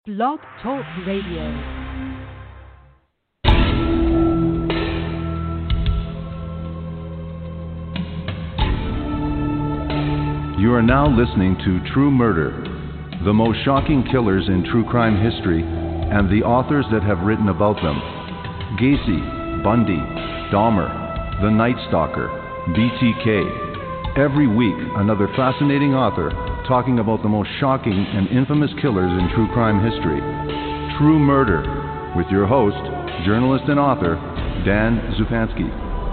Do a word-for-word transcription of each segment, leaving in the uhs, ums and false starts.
Blog Talk Radio. You are now listening to True Murder, the most shocking killers in true crime history, and the authors that have written about them. Gacy, Bundy, Dahmer, The Night Stalker, B T K. Every week, another fascinating author talking about the most shocking and infamous killers in true crime history. True Murder, with your host, journalist and author, Dan Zupansky.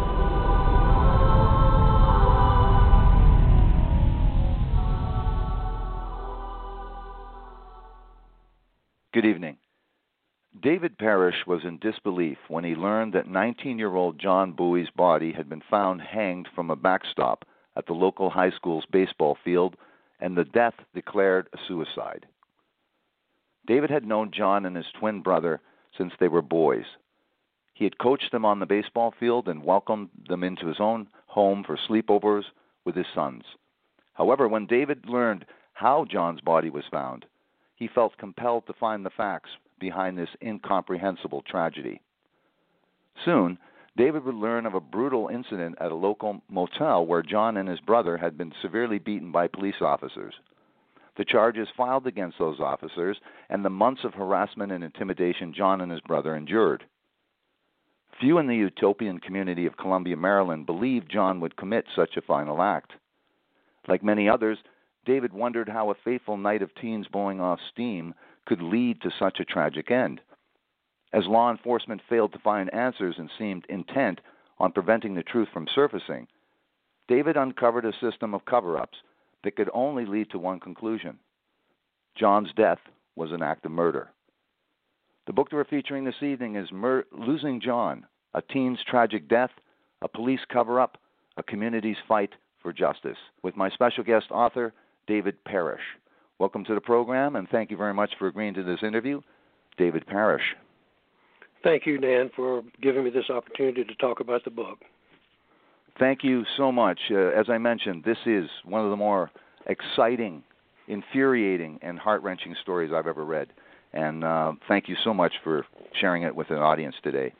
Good evening. David Parrish was in disbelief when he learned that nineteen-year-old John Bowie's body had been found hanged from a backstop at the local high school's baseball field, and the death declared a suicide. David had known John and his twin brother since they were boys. He had coached them on the baseball field and welcomed them into his own home for sleepovers with his sons. However, when David learned how John's body was found, he felt compelled to find the facts behind this incomprehensible tragedy. Soon, David would learn of a brutal incident at a local motel where John and his brother had been severely beaten by police officers. The charges filed against those officers and the months of harassment and intimidation John and his brother endured. Few in the utopian community of Columbia, Maryland, believed John would commit such a final act. Like many others, David wondered how a fateful night of teens blowing off steam could lead to such a tragic end. As law enforcement failed to find answers and seemed intent on preventing the truth from surfacing, David uncovered a system of cover-ups that could only lead to one conclusion. John's death was an act of murder. The book that we're featuring this evening is Mur- Losing John, A Teen's Tragic Death, A Police Cover-Up, A Community's Fight for Justice, with my special guest author, David Parrish. Welcome to the program, and thank you very much for agreeing to this interview, David Parrish. Thank you, Dan, for giving me this opportunity to talk about the book. Thank you so much. Uh, as I mentioned, this is one of the more exciting, infuriating, and heart-wrenching stories I've ever read. And uh, thank you so much for sharing it with an audience today.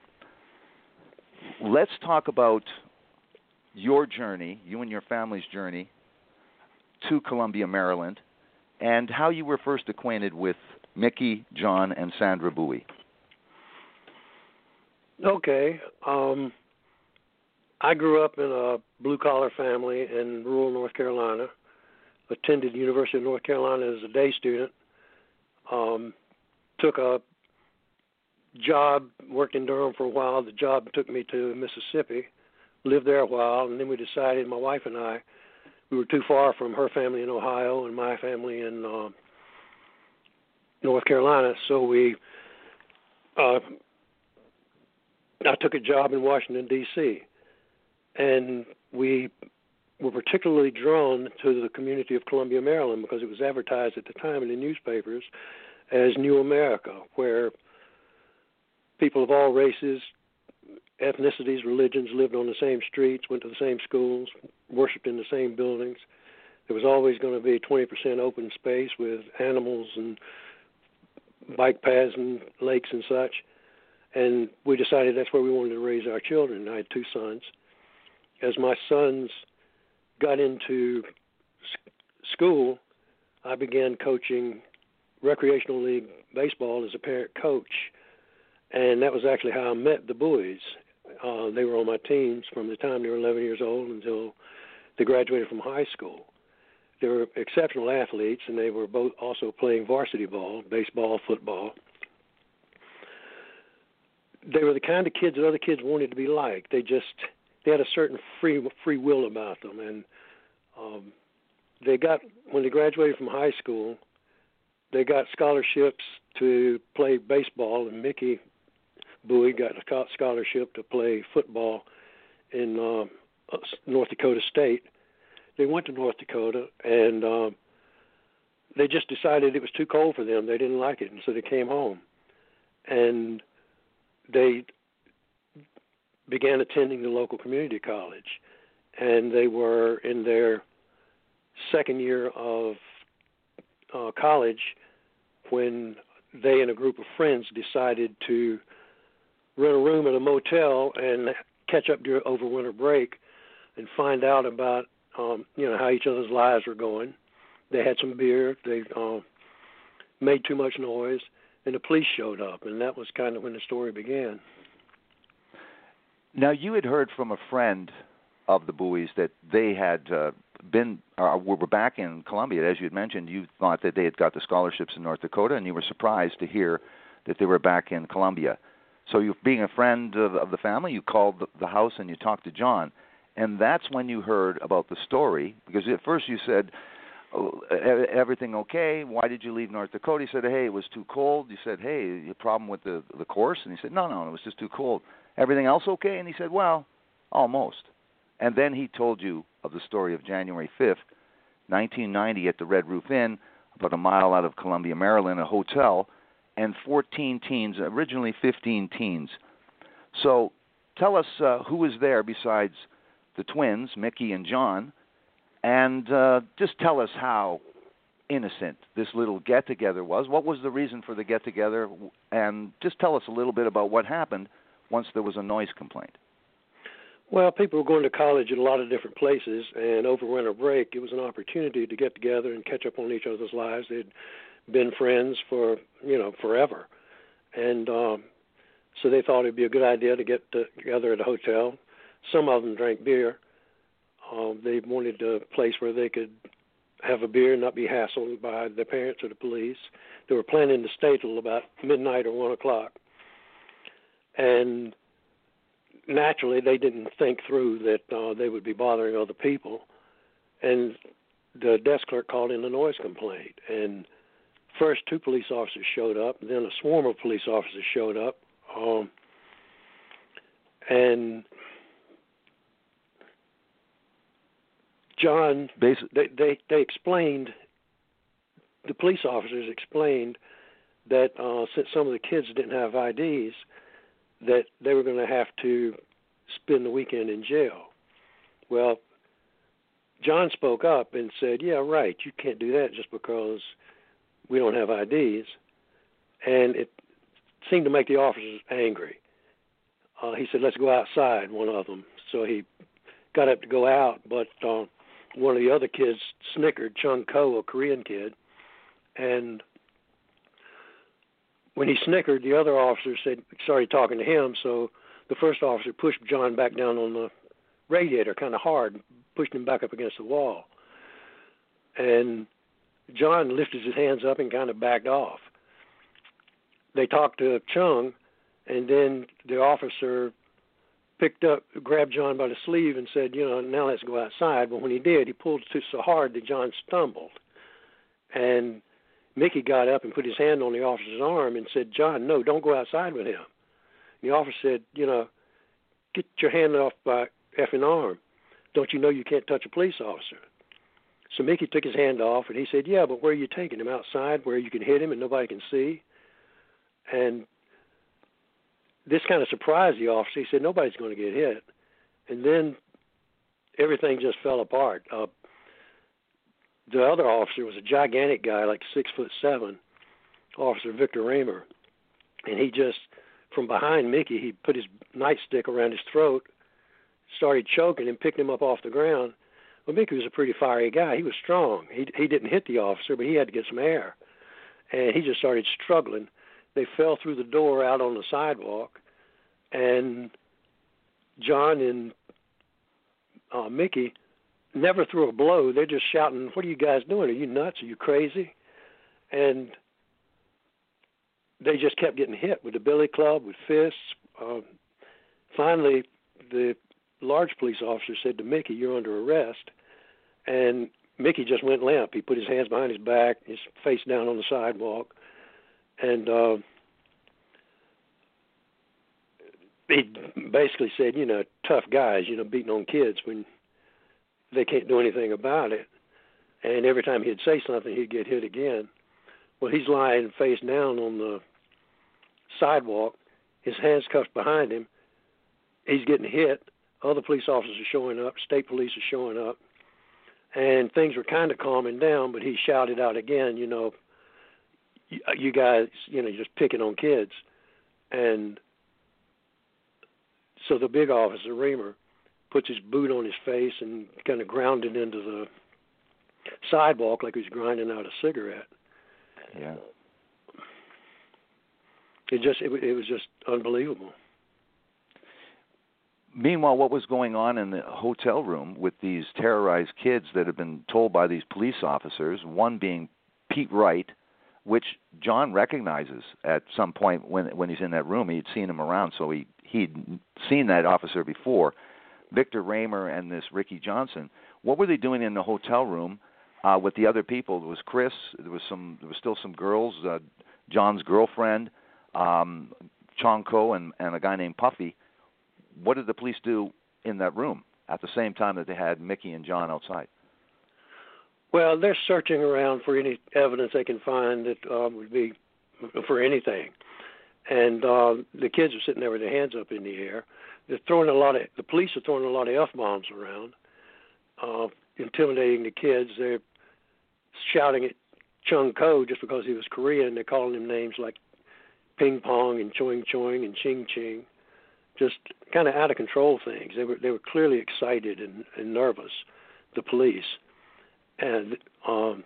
Let's talk about your journey, you and your family's journey, to Columbia, Maryland, and how you were first acquainted with Mickey, John, and Sandra Bowie. Okay. Um, I grew up in a blue-collar family in rural North Carolina, attended the University of North Carolina as a day student, um, took a job, worked in Durham for a while. The job took me to Mississippi, lived there a while, and then we decided, my wife and I, we were too far from her family in Ohio and my family in uh, North Carolina, so we uh, I took a job in Washington, D C, and we were particularly drawn to the community of Columbia, Maryland, because it was advertised at the time in the newspapers as New America, where people of all races, ethnicities, religions lived on the same streets, went to the same schools, worshipped in the same buildings. There was always going to be twenty percent open space with animals and bike paths and lakes and such. And we decided that's where we wanted to raise our children. I had two sons. As my sons got into school, I began coaching recreational league baseball as a parent coach. And that was actually how I met the Bowies. Uh, they were on my teams from the time they were eleven years old until they graduated from high school. They were exceptional athletes, and they were both also playing varsity ball, baseball, football. They were the kind of kids that other kids wanted to be like. They just they had a certain free free will about them, and um, they got when they graduated from high school, they got scholarships to play baseball, and Mickey Bowie got a scholarship to play football in uh, North Dakota State. They went to North Dakota, and uh, they just decided it was too cold for them. They didn't like it, and so they came home. And they began attending the local community college, and they were in their second year of uh, college when they and a group of friends decided to rent a room at a motel and catch up during over winter break and find out about um, you know how each other's lives were going. They had some beer. They uh, made too much noise, and the police showed up, and that was kind of when the story began. Now, you had heard from a friend of the Bowies that they had uh, been uh, were back in Columbia. As you had mentioned, you thought that they had got the scholarships in North Dakota, and you were surprised to hear that they were back in Columbia. So, you, being a friend of, of the family, you called the, the house and you talked to John, and that's when you heard about the story. Because at first you said, oh, everything okay? Why did you leave North Dakota? He said, hey, it was too cold. You said, hey, you problem with the the course? And he said, no, no, it was just too cold. Everything else okay? And he said, well, almost. And then he told you of the story of January fifth, nineteen ninety, at the Red Roof Inn, about a mile out of Columbia, Maryland, a hotel, and fourteen teens, originally fifteen teens. So tell us uh, who was there besides the twins, Mickey and John, and uh, just tell us how innocent this little get-together was. What was the reason for the get-together? And just tell us a little bit about what happened once there was a noise complaint. Well, people were going to college at a lot of different places, and over winter break, it was an opportunity to get together and catch up on each other's lives. They'd been friends for, you know, forever. And um, so they thought it'd be a good idea to get together at a hotel. Some of them drank beer. Um, they wanted a place where they could have a beer and not be hassled by their parents or the police. They were planning to stay till about midnight or one o'clock. And naturally, they didn't think through that uh, they would be bothering other people. And the desk clerk called in a noise complaint. And first, two police officers showed up. Then a swarm of police officers showed up. Um, and John, Basically, they, they, they explained, the police officers explained that uh, since some of the kids didn't have I Ds, that they were going to have to spend the weekend in jail. Well, John spoke up and said, yeah, right, you can't do that just because we don't have I Ds. And it seemed to make the officers angry. Uh, he said, let's go outside, one of them. So he got up to go out, but uh, one of the other kids snickered, Chung Ko, a Korean kid, and when he snickered, the other officer said, started talking to him, so the first officer pushed John back down on the radiator kind of hard, pushed him back up against the wall. And John lifted his hands up and kind of backed off. They talked to Chung, and then the officer picked up, grabbed John by the sleeve and said, you know, now let's go outside. But when he did, he pulled it so hard that John stumbled. And Mickey got up and put his hand on the officer's arm and said, John, no, don't go outside with him. And the officer said, you know, get your hand off my effing arm. Don't you know you can't touch a police officer? So Mickey took his hand off, and he said, yeah, but where are you taking him? Outside where you can hit him and nobody can see? And this kind of surprised the officer. He said, nobody's going to get hit. And then everything just fell apart. Uh, The other officer was a gigantic guy, like six foot seven, Officer Victor Raymer, and he just, from behind Mickey, he put his nightstick around his throat, started choking, and picked him up off the ground. Well, Mickey was a pretty fiery guy. He was strong. He he didn't hit the officer, but he had to get some air, and he just started struggling. They fell through the door out on the sidewalk, and John and uh, Mickey never threw a blow. They're just shouting, what are you guys doing? Are you nuts? Are you crazy? And they just kept getting hit with the billy club, with fists. Um, finally, the large police officer said to Mickey, you're under arrest. And Mickey just went limp. He put his hands behind his back, his face down on the sidewalk. And uh, he basically said, you know, tough guys, you know, beating on kids when they can't do anything about it. And every time he'd say something, he'd get hit again. Well, he's lying face down on the sidewalk, his hands cuffed behind him. He's getting hit. Other police officers are showing up. State police are showing up. And things were kind of calming down, but he shouted out again, you know, you, you guys, you know, you're just picking on kids. And so the big officer, Reamer, puts his boot on his face and kind of ground it into the sidewalk like he was grinding out a cigarette. Yeah. It just it, it was just unbelievable. Meanwhile, what was going on in the hotel room with these terrorized kids that had been told by these police officers, one being Pete Wright, which John recognizes at some point when when he's in that room. He'd seen him around, so he, he'd seen that officer before. Victor Raymer and this Ricky Johnson. What were they doing in the hotel room uh, with the other people? There was Chris. There was some. There was still some girls. Uh, John's girlfriend, um, Chonko, and, and a guy named Puffy. What did the police do in that room at the same time that they had Mickey and John outside? Well, they're searching around for any evidence they can find that uh, would be for anything. And uh, the kids are sitting there with their hands up in the air. They're throwing a lot of, the police are throwing a lot of F-bombs around, uh, intimidating the kids. They're shouting at Chung Ko just because he was Korean. They're calling him names like Ping Pong and Choing Choing and Ching Ching. Just kind of out of control things. They were they were clearly excited and, and nervous, the police. And um,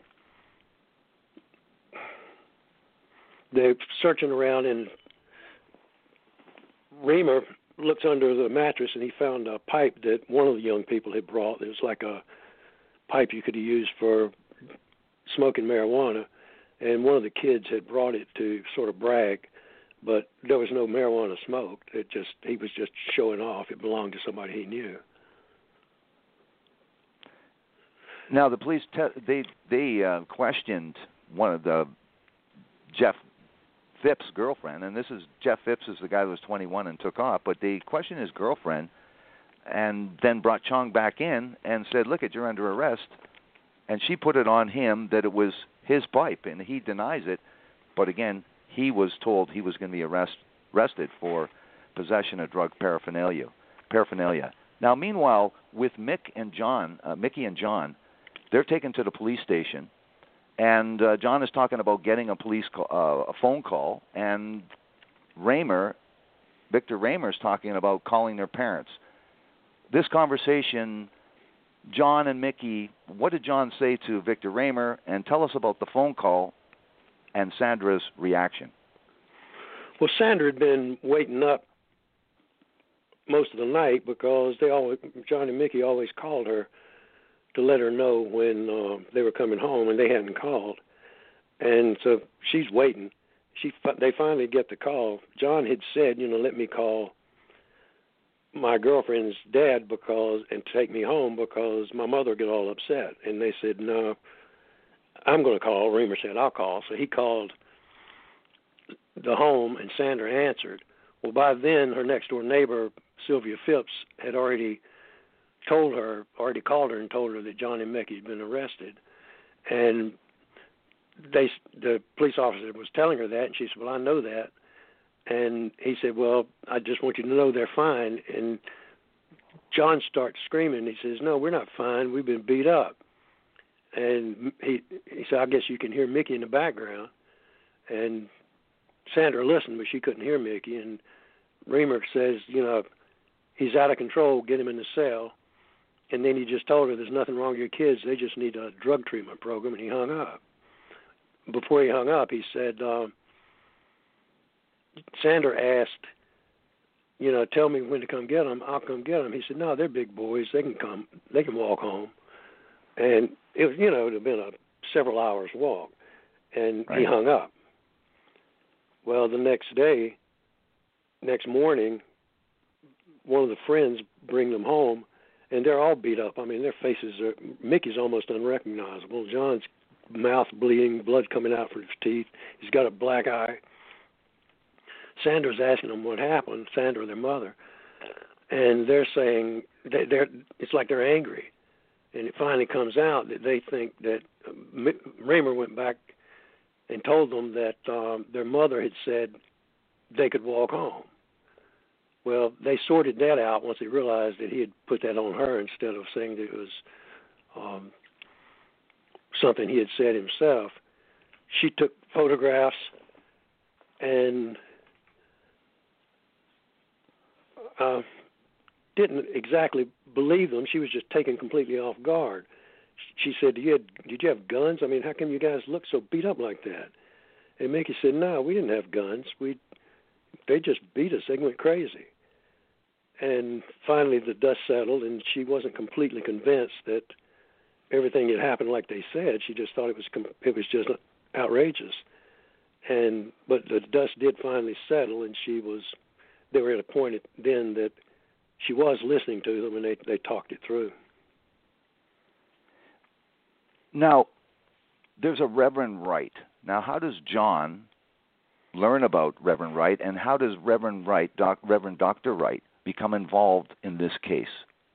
they're searching around, and Reamer looks under the mattress, and he found a pipe that one of the young people had brought. It was like a pipe you could use for smoking marijuana, and one of the kids had brought it to sort of brag, but there was no marijuana smoked. It just he was just showing off. It belonged to somebody he knew. Now the police te- they they uh, questioned one of the Jeff Phipps' girlfriend, and this is Jeff Phipps is the guy who was twenty-one and took off, but they questioned his girlfriend, and then brought Chong back in and said, "Look, you're under arrest," and she put it on him that it was his pipe, and he denies it, but again he was told he was going to be arrest, arrested for possession of drug paraphernalia. Paraphernalia. Now, meanwhile, with Mick and John, uh, Mickey and John. They're taken to the police station, and uh, John is talking about getting a police call, uh, a phone call, and Raymer, Victor Raymer, is talking about calling their parents. This conversation, John and Mickey, what did John say to Victor Raymer? And tell us about the phone call and Sandra's reaction. Well, Sandra had been waiting up most of the night because they always, John and Mickey always called her to let her know when uh, they were coming home, and they hadn't called. And so she's waiting. She They finally get the call. John had said, you know, let me call my girlfriend's dad because and take me home because my mother would get all upset. And they said, no, I'm going to call. Reamer said, I'll call. So he called the home, and Sandra answered. Well, by then, her next-door neighbor, Sylvia Phipps, had already told her, already called her and told her that John and Mickey had been arrested. And they, the police officer was telling her that, and she said, well, I know that. And he said, well, I just want you to know they're fine. And John starts screaming. He says, no, we're not fine. We've been beat up. And he, he said, I guess you can hear Mickey in the background. And Sandra listened, but she couldn't hear Mickey. And Reamer says, you know, he's out of control. Get him in the cell. And then he just told her there's nothing wrong with your kids. They just need a drug treatment program, and he hung up. Before he hung up, he said, um, Sandra asked, you know, tell me when to come get them. I'll come get them. He said, no, they're big boys. They can come. They can walk home. And, it was, you know, it would have been a several hours walk. And right. He hung up. Well, the next day, next morning, one of the friends bring them home, and they're all beat up. I mean, their faces are, Mickey's almost unrecognizable. John's mouth bleeding, blood coming out from his teeth. He's got a black eye. Sandra's asking them what happened, Sandra, their mother. And they're saying, they, they're, it's like they're angry. And it finally comes out that they think that uh, Raymer went back and told them that um, their mother had said they could walk home. Well, they sorted that out once they realized that he had put that on her instead of saying that it was um, something he had said himself. she took photographs and uh, didn't exactly believe them. She was just taken completely off guard. She said, "Did you, had, did you have guns? I mean, how come you guys look so beat up like that?" And Mickey said, "No, we didn't have guns. We they just beat us. They went crazy." And finally, the dust settled, and she wasn't completely convinced that everything had happened like they said. She just thought it was it was just outrageous. And but the dust did finally settle, and she was. They were at a point then that she was listening to them, and they they talked it through. Now, there's a Reverend Wright. Now, how does John learn about Reverend Wright, and how does Reverend Wright, Doc, Reverend Doctor Wright, become involved in this case?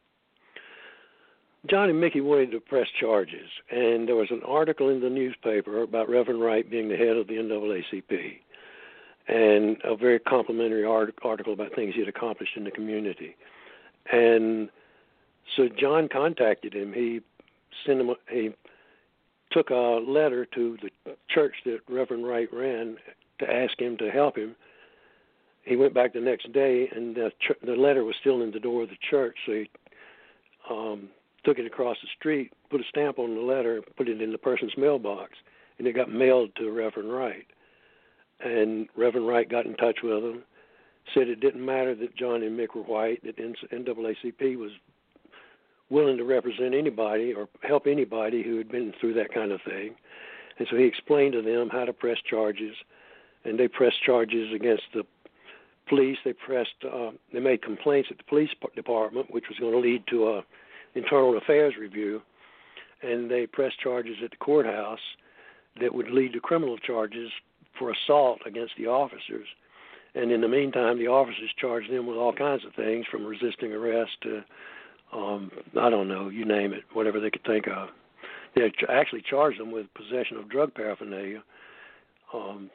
John and Mickey wanted to press charges, and there was an article in the newspaper about Reverend Wright being the head of the N double A C P, and a very complimentary art- article about things he had accomplished in the community. And so John contacted him. He sent him. A, he took a letter to the church that Reverend Wright ran to ask him to help him. He went back the next day, and the, ch- the letter was still in the door of the church, so he um, took it across the street, put a stamp on the letter, put it in the person's mailbox, and it got mailed to Reverend Wright. And Reverend Wright got in touch with him, said it didn't matter that John and Mick were white, that N double A C P was willing to represent anybody or help anybody who had been through that kind of thing. And so he explained to them how to press charges, and they pressed charges against the police. They pressed, uh, they made complaints at the police department, which was going to lead to a internal affairs review, and they pressed charges at the courthouse that would lead to criminal charges for assault against the officers. And in the meantime, the officers charged them with all kinds of things, from resisting arrest to, um, I don't know, you name it, whatever they could think of. They actually charged them with possession of drug paraphernalia. Um,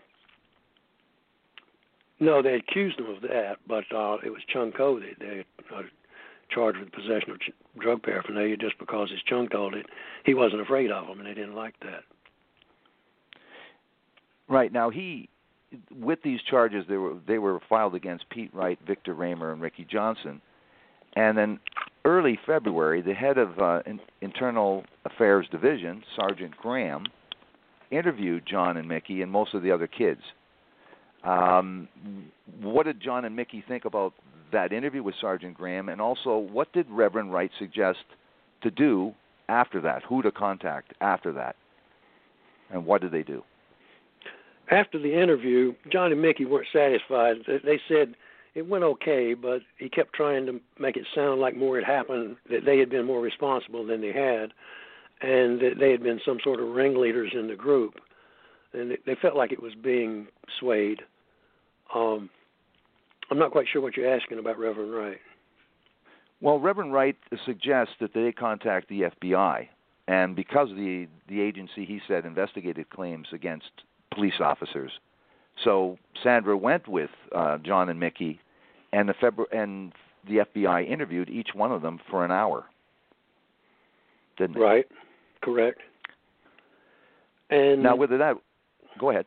no, they accused them of that, but uh, it was Chung Ko that they uh, charged with possession of ch- drug paraphernalia just because his Chung told it. He wasn't afraid of them, and they didn't like that. Right. Now, he, with these charges, they were they were filed against Pete Wright, Victor Raymer, and Ricky Johnson. And then early February, the head of uh, in, Internal Affairs Division, Sergeant Graham, interviewed John and Mickey and most of the other kids. Um, what did John and Mickey think about that interview with Sergeant Graham? And also, what did Reverend Wright suggest to do after that? Who to contact after that? And what did they do? After the interview, John and Mickey weren't satisfied. They said it went okay, but he kept trying to make it sound like more had happened, that they had been more responsible than they had, and that they had been some sort of ringleaders in the group. And they felt like it was being swayed. Um, I'm not quite sure what you're asking about Reverend Wright. Well, Reverend Wright suggests that they contact the F B I, and because the the agency, he said, investigated claims against police officers. So Sandra went with uh, John and Mickey, and the February and the F B I interviewed each one of them for an hour. Didn't they? Right. Correct. And now, whether that, go ahead.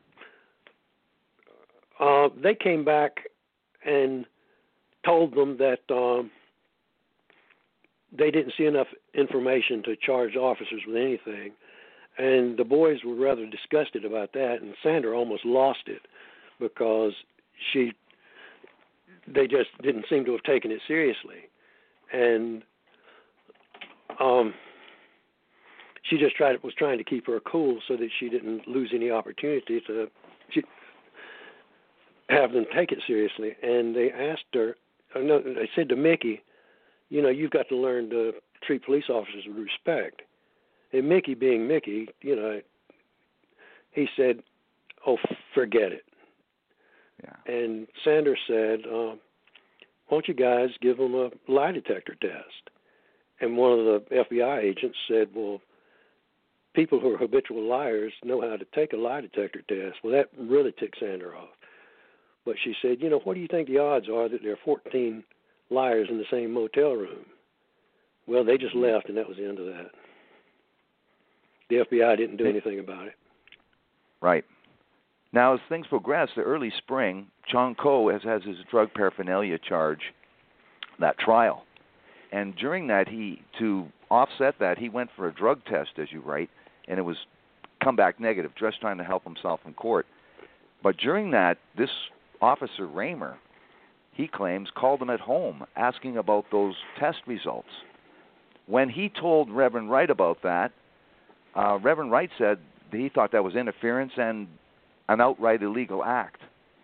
Uh, they came back and told them that um, they didn't see enough information to charge officers with anything. And the boys were rather disgusted about that, and Sandra almost lost it because she, they just didn't seem to have taken it seriously. And um, she just tried was trying to keep her cool so that she didn't lose any opportunity to she, have them take it seriously. And they asked her, no, they said to Mickey, you know, you've got to learn to treat police officers with respect. And Mickey, being Mickey, you know, he said, oh, forget it. Yeah. And Sanders said, uh, why don't you guys give them a lie detector test? And one of the F B I agents said, well, people who are habitual liars know how to take a lie detector test. Well, that really ticked Sandra off. But she said, you know, what do you think the odds are that there are fourteen liars in the same motel room? Well, they just left, and that was the end of that. The F B I didn't do anything about it. Right. Now, as things progress, the early spring, Chong Ko has, has his drug paraphernalia charge, that trial. And during that, he, to offset that, he went for a drug test, as you write, and it was come back negative, just trying to help himself in court. But during that, this officer, Raymer, he claims, called him at home asking about those test results. When he told Reverend Wright about that, uh, Reverend Wright said that he thought that was interference and an outright illegal act.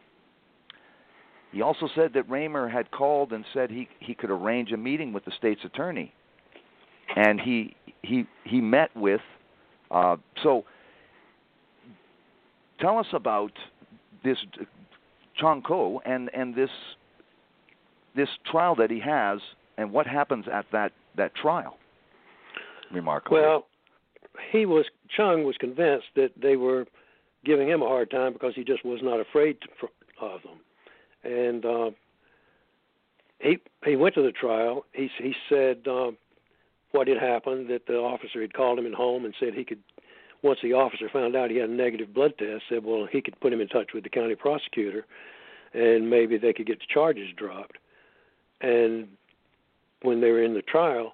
He also said that Raymer had called and said he, he could arrange a meeting with the state's attorney. And he he he met with, uh, so tell us about this Chong Ko and, and this this trial that he has and what happens at that, that trial. Remarkable. Well, he was, Chung was convinced that they were giving him a hard time because he just was not afraid to, of them. And uh, he he went to the trial. He he said uh, what had happened, that the officer had called him at home and said he could, once the officer found out he had a negative blood test, said, well, he could put him in touch with the county prosecutor and maybe they could get the charges dropped. And when they were in the trial,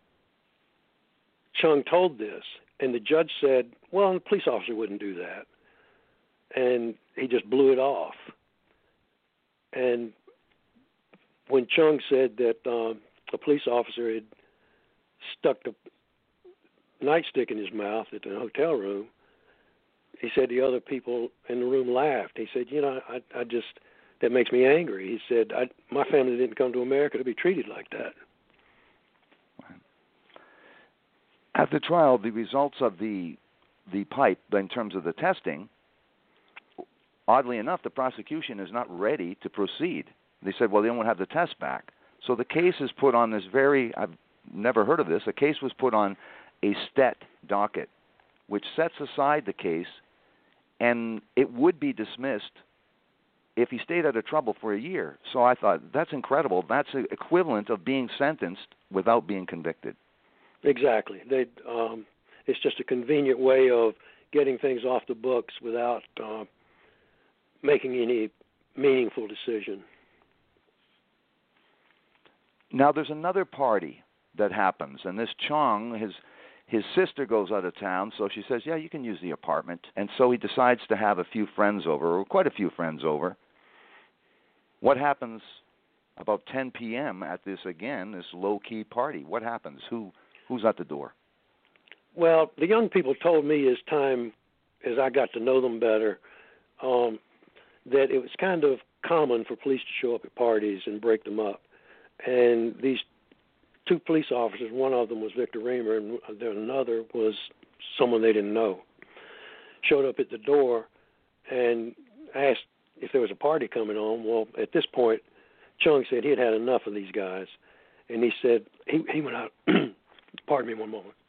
Chung told this, and the judge said, well, the police officer wouldn't do that. And he just blew it off. And when Chung said that um, a police officer had stuck the nightstick in his mouth at the hotel room, he said the other people in the room laughed. He said, you know, I, I just, that makes me angry. He said, I, my family didn't come to America to be treated like that. At the trial, the results of the the pipe, in terms of the testing, oddly enough, the prosecution is not ready to proceed. They said, well, they don't have the test back. So the case is put on this very, I've never heard of this, a case was put on a Stet docket, which sets aside the case, and it would be dismissed if he stayed out of trouble for a year. So I thought, that's incredible. That's equivalent of being sentenced without being convicted. Exactly. They, um, it's just a convenient way of getting things off the books without uh, making any meaningful decision. Now, there's another party that happens, and this Chong, his his sister goes out of town, so she says, yeah, you can use the apartment. And so he decides to have a few friends over, or quite a few friends over. What happens about ten p.m. at this, again, this low-key party? What happens? Who Who's at the door? Well, the young people told me as time, as I got to know them better, um, that it was kind of common for police to show up at parties and break them up. And these two police officers, one of them was Victor Raymer, and another was someone they didn't know, showed up at the door and asked if there was a party coming on. Well, at this point, Chung said he had had enough of these guys, and he said he, he went out. Pardon me one moment.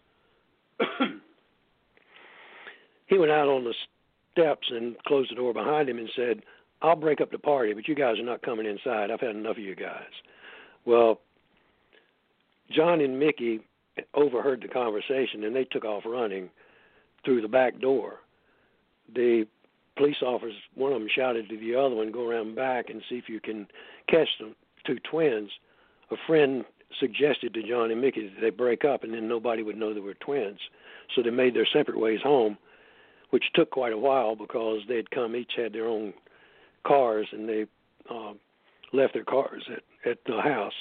He went out on the steps and closed the door behind him and said, I'll break up the party, but you guys are not coming inside. I've had enough of you guys. Well, John and Mickey overheard the conversation, and they took off running through the back door. The police officers, one of them shouted to the other one, go around back and see if you can catch them, two twins. A friend suggested to John and Mickey that they break up, and then nobody would know they were twins. So they made their separate ways home, which took quite a while because they had come, each had their own cars, and they uh, left their cars at, at the house.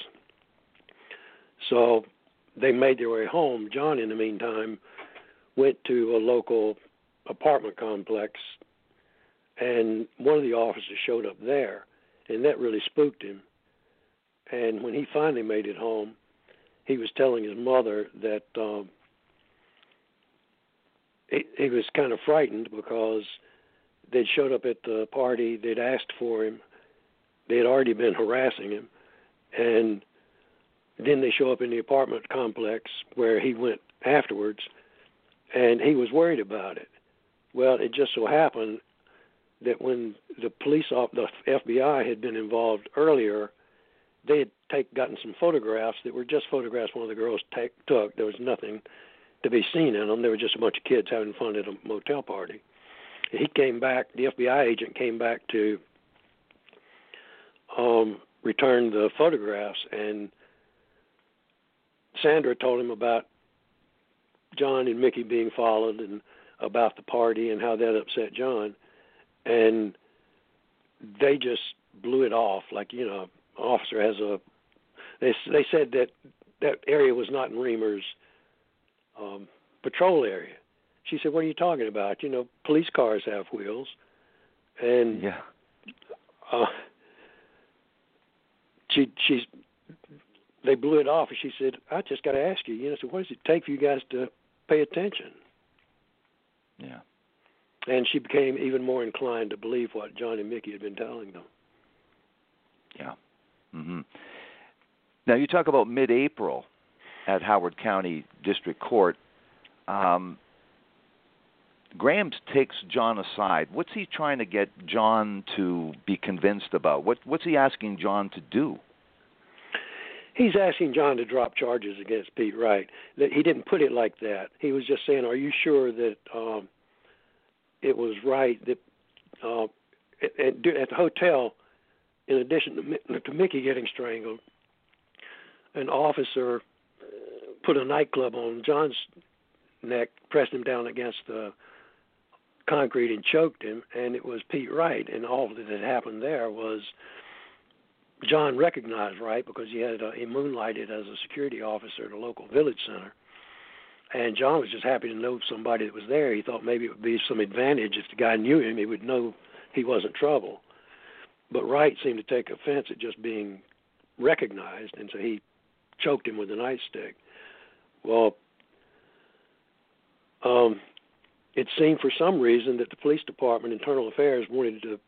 So they made their way home. John, in the meantime, went to a local apartment complex, and one of the officers showed up there, and that really spooked him. And when he finally made it home, he was telling his mother that um, he, he was kind of frightened because they'd showed up at the party, they'd asked for him, they had already been harassing him, and then they show up in the apartment complex where he went afterwards, and he was worried about it. Well, it just so happened that when the police, the F B I had been involved earlier, they had take, gotten some photographs that were just photographs one of the girls take, took. There was nothing to be seen in them. They were just a bunch of kids having fun at a motel party. he came back. The F B I agent came back to um, return the photographs, and Sandra told him about John and Mickey being followed and about the party and how that upset John. And they just blew it off. Like, you know, officer has a, they, they said that that area was not in Reamer's um, patrol area. She said, what are you talking about? You know, police cars have wheels. And yeah. uh, she, she's, they blew it off, and she said, I just got to ask you, you know, so what does it take for you guys to pay attention? Yeah. And she became even more inclined to believe what John and Mickey had been telling them. Yeah. Mm-hmm. Now, you talk about mid-April at Howard County District Court. Um, Graham takes John aside. What's he trying to get John to be convinced about? What, what's he asking John to do? He's asking John to drop charges against Pete Wright. That he didn't put it like that. He was just saying, are you sure that um, it was right that uh, at, at the hotel, in addition to, to Mickey getting strangled, an officer put a nightclub on John's neck, pressed him down against the concrete and choked him, and it was Pete Wright. And all that had happened there was John recognized Wright because he had uh, he moonlighted as a security officer at a local village center. And John was just happy to know somebody that was there. He thought maybe it would be some advantage if the guy knew him. He would know he wasn't trouble. But Wright seemed to take offense at just being recognized, and so he choked him with a nightstick. Well, um, it seemed for some reason that the police department, Internal Affairs, wanted to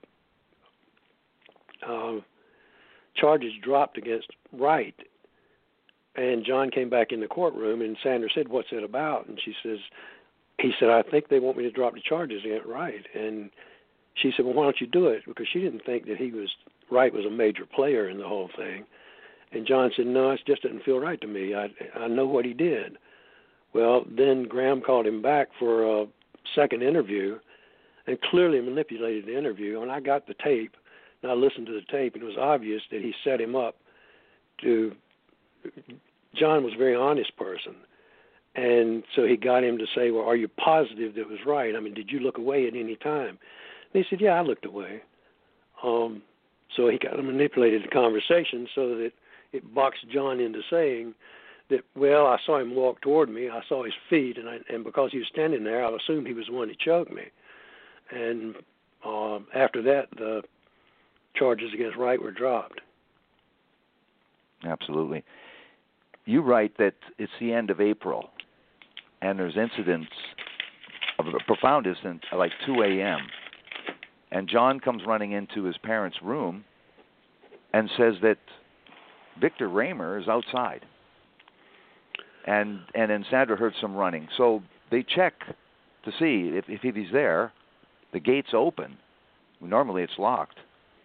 uh, charges dropped against Wright. And John came back in the courtroom, and Sandra said, what's it about? And she says, he said, I think they want me to drop the charges against Wright. And she said, well, why don't you do it? Because she didn't think that he was, Wright was a major player in the whole thing. And John said, no, it just didn't feel right to me. I, I know what he did. Well, then Graham called him back for a second interview and clearly manipulated the interview. And I got the tape, and I listened to the tape, and it was obvious that he set him up to, John was a very honest person. And so he got him to say, well, are you positive that it was right? I mean, did you look away at any time? And he said, yeah, I looked away. Um, so he kind of manipulated the conversation so that it boxed John into saying that, well, I saw him walk toward me. I saw his feet, and, I, and because he was standing there, I assumed he was the one that choked me. And um, after that, the charges against Wright were dropped. Absolutely. You write that it's the end of April, and there's incidents of a profound incident at like two a.m., and John comes running into his parents' room and says that Victor Raymer is outside. And and then Sandra heard some running. So they check to see if, if he's there. The gate's open. Normally it's locked.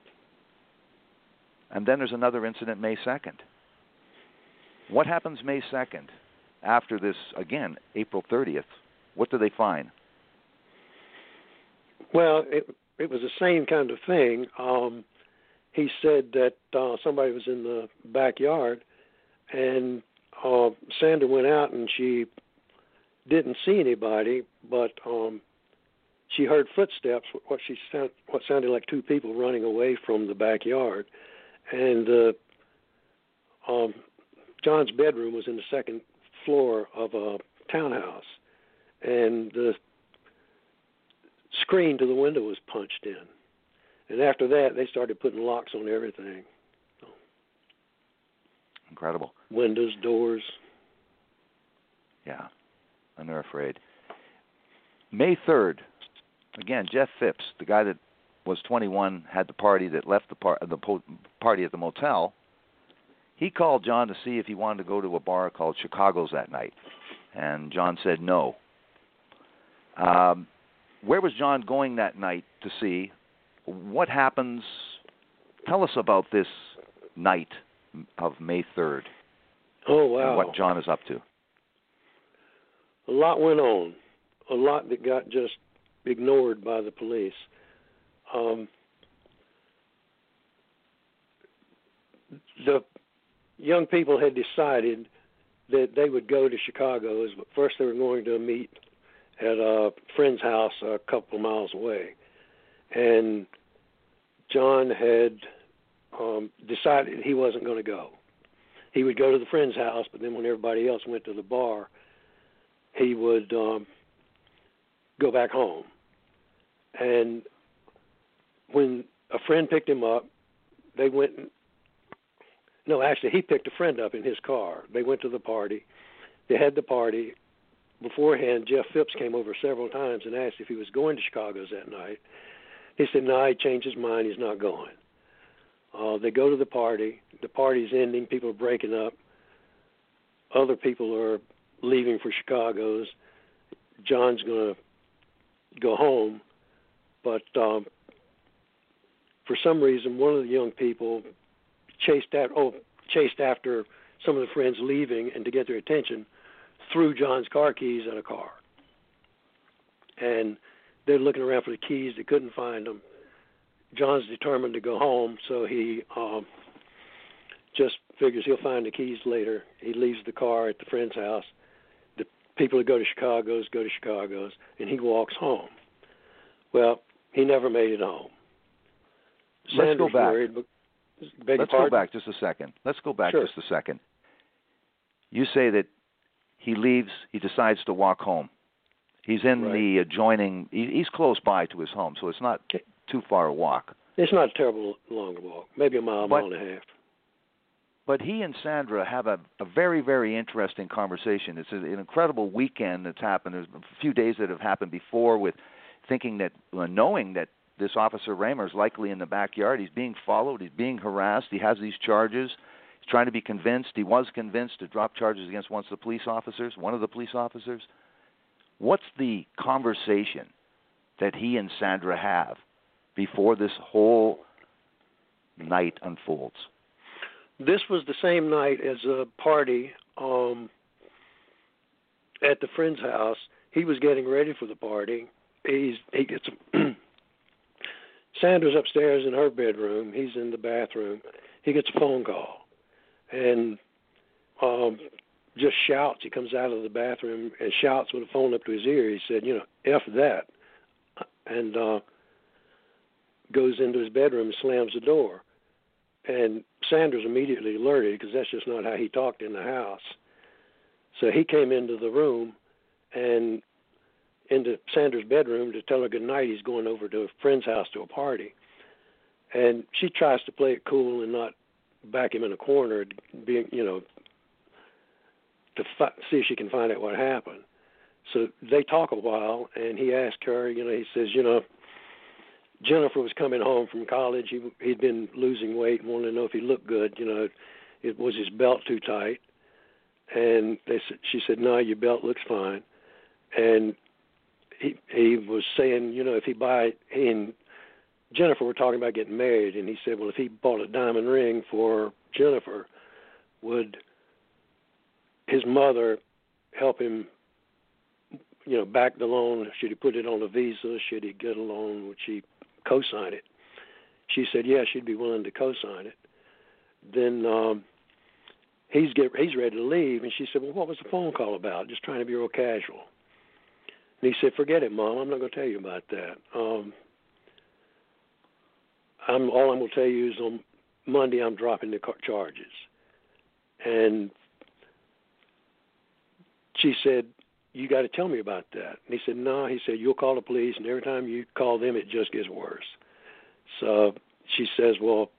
And then there's another incident May second. What happens May second after this, again, April thirtieth? What do they find? Well, it, it was the same kind of thing. Um, he said that uh, somebody was in the backyard, and uh, Sandra went out, and she didn't see anybody, but um, she heard footsteps, what she sound, what sounded like two people running away from the backyard. And uh, um, John's bedroom was in the second floor of a townhouse, and the screen to the window was punched in. And after that, they started putting locks on everything. So, incredible. Windows, doors. Yeah, and they're afraid. May third, again, Jeff Phipps, the guy that was twenty-one, had the party that left the, par- the po- party at the motel. He called John to see if he wanted to go to a bar called Chicago's that night, and John said no. Um, where was John going that night to see? What happens? Tell us about this night of May third. Oh, wow. And what John is up to. A lot went on. A lot that got just ignored by the police. Um, the young people had decided that they would go to Chicago's, but first they were going to meet at a friend's house a couple of miles away. And John had um, decided he wasn't going to go. He would go to the friend's house, but then when everybody else went to the bar, he would um, go back home. And when a friend picked him up, they went and, no, actually, he picked a friend up in his car. They went to the party. They had the party. Beforehand, Jeff Phipps came over several times and asked if he was going to Chicago's that night. He said, no, he changed his mind. He's not going. Uh, they go to the party. The party's ending. People are breaking up. Other people are leaving for Chicago's. John's going to go home. But um, for some reason, one of the young people chased at, oh, chased after some of the friends leaving, and to get their attention, threw John's car keys at a car. And they're looking around for the keys. They couldn't find them. John's determined to go home, so he um, just figures he'll find the keys later. He leaves the car at the friend's house. The people who go to Chicago's go to Chicago's, and he walks home. Well, he never made it home. Let's Sanders go back. Worried, but, beg Let's your go pardon? back just a second. Let's go back Sure. just a second. You say that he leaves, he decides to walk home. He's in Right. the adjoining, he, he's close by to his home, so it's not too far a walk. It's not a terrible long walk, maybe a mile, But- mile and a half. But he and Sandra have a, a very, very interesting conversation. It's a, an incredible weekend that's happened. There's a few days that have happened before with thinking that, uh, knowing that this Officer Raymer is likely in the backyard. He's being followed. He's being harassed. He has these charges. He's trying to be convinced. He was convinced to drop charges against one of the police officers, one of the police officers. What's the conversation that he and Sandra have before this whole night unfolds? This was the same night as a party um, at the friend's house. He was getting ready for the party. He's he gets Sandra's upstairs in her bedroom. He's in the bathroom. He gets a phone call, and um, just shouts. He comes out of the bathroom and shouts with the phone up to his ear. He said, "You know, F that," and uh, goes into his bedroom and slams the door. And Sanders immediately alerted, because that's just not how he talked in the house. So he came into the room and into Sanders' bedroom to tell her good night. He's going over to a friend's house to a party. And she tries to play it cool and not back him in a corner, being, you know, to fi- see if she can find out what happened. So they talk a while, and he asked her, you know, he says, you know, Jennifer was coming home from college. He, he'd been losing weight and wanted to know if he looked good. You know, it was his belt too tight. And they said, she said, no, your belt looks fine. And he he was saying, you know, if he buy, he and Jennifer were talking about getting married, and he said, well, if he bought a diamond ring for Jennifer, would his mother help him, you know, back the loan? Should he put it on a Visa? Should he get a loan? Would she co-sign it? She said, yeah, she'd be willing to co-sign it. Then um, he's get he's ready to leave, and she said, well, what was the phone call about? Just trying to be real casual. And he said, forget it, Mom. I'm not going to tell you about that. Um, I'm all I'm going to tell you is on Monday I'm dropping the charges. And she said, you got to tell me about that. And he said, no. He said, you'll call the police, and every time you call them, it just gets worse. So she says, well,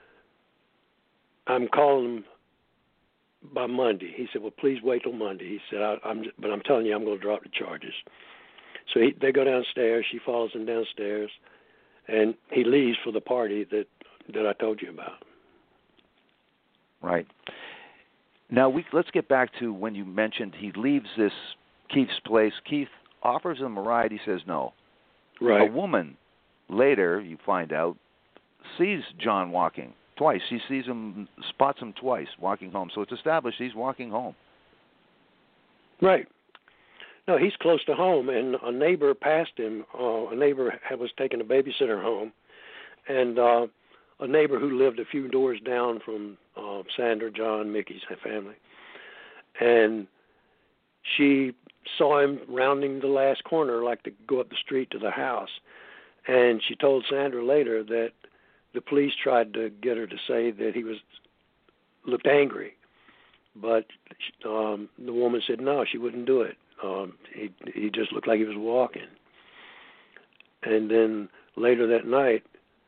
I'm calling them by Monday. He said, well, please wait till Monday. He said, I, I'm, but I'm telling you, I'm going to drop the charges. So he, they go downstairs. She follows him downstairs, and he leaves for the party that, that I told you about. Right. Now, we, let's get back to when you mentioned he leaves this Keith's place. Keith offers him a ride. He says no. Right. A woman later, you find out, sees John walking twice. She sees him, spots him twice walking home. So it's established he's walking home. Right. No, he's close to home, and a neighbor passed him. Uh, a neighbor had, was taking a babysitter home, and uh, a neighbor who lived a few doors down from uh, Sandra, John, Mickey's family, and she saw him rounding the last corner, like to go up the street to the house. And she told Sandra later that the police tried to get her to say that he was looked angry, but um, the woman said no, she wouldn't do it. Um, he he just looked like he was walking. And then later that night,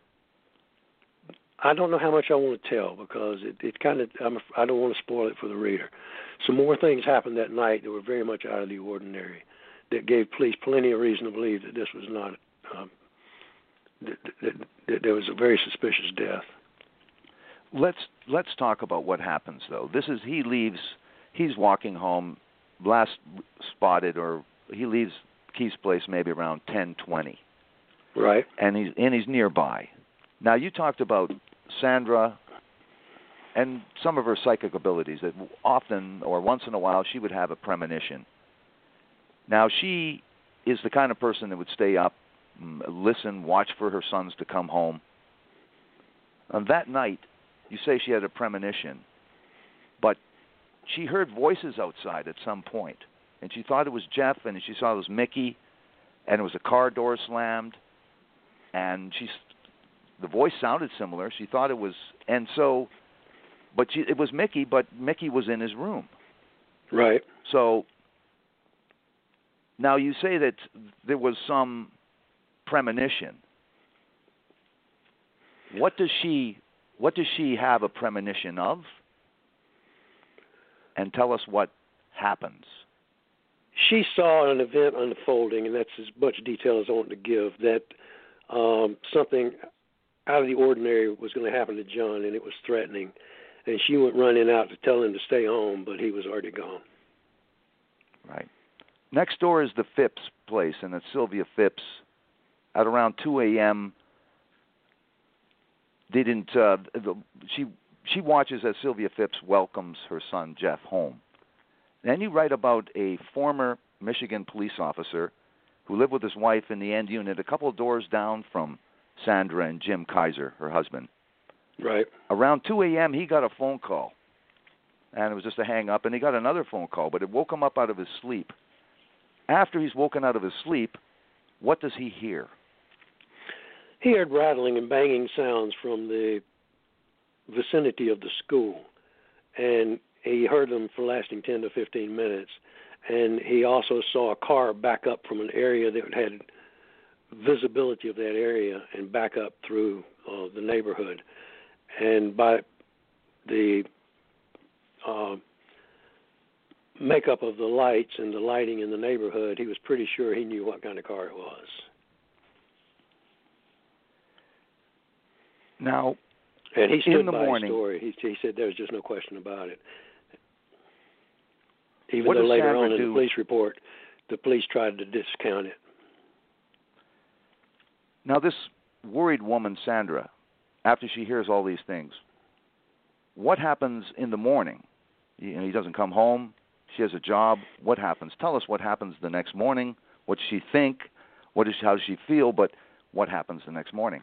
I don't know how much I want to tell because it, it kind of I'm, I don't want to spoil it for the reader. Some more things happened that night that were very much out of the ordinary, that gave police plenty of reason to believe that this was not um, that, that, that there was a very suspicious death. Let's let's talk about what happens though. This is he leaves. He's walking home, last spotted, or he leaves Keith's place maybe around ten twenty. Right. And he's and he's nearby. Now you talked about Sandra and some of her psychic abilities, that often or once in a while she would have a premonition. Now she is the kind of person that would stay up, listen, watch for her sons to come home. On that night, you say she had a premonition, but she heard voices outside at some point, and she thought it was Jeff, and she saw it was Mickey, and it was a car door slammed, and she, the voice sounded similar. She thought it was, and so, but she, it was Mickey, but Mickey was in his room. Right. So now you say that there was some premonition. What does she what does she have a premonition of? And tell us what happens. She saw an event unfolding, and that's as much detail as I want to give, that um, something out of the ordinary was going to happen to John, and it was threatening. And she went running out to tell him to stay home, but he was already gone. Right. Next door is the Phipps place, and it's Sylvia Phipps. At around two a.m., they didn't. Uh, the, she she watches as Sylvia Phipps welcomes her son Jeff home. Then you write about a former Michigan police officer who lived with his wife in the end unit, a couple of doors down from Sandra and Jim Kaiser, her husband. Right. Around two a.m., he got a phone call, and it was just a hang up, and he got another phone call, but it woke him up out of his sleep. After he's woken out of his sleep, what does he hear? He heard rattling and banging sounds from the vicinity of the school, and he heard them for lasting ten to fifteen minutes. And he also saw a car back up from an area that had visibility of that area and back up through uh, the neighborhood. And by the uh, makeup of the lights and the lighting in the neighborhood, he was pretty sure he knew what kind of car it was. Now, and he stood in the by morning, his story. He, he said there was just no question about it. Even what though does later Sandra on in do? the police report, the police tried to discount it. Now, this worried woman, Sandra, after she hears all these things, what happens in the morning? You know, he doesn't come home. She has a job. What happens? Tell us what happens the next morning. What does she think? What is, how does she feel? But what happens the next morning?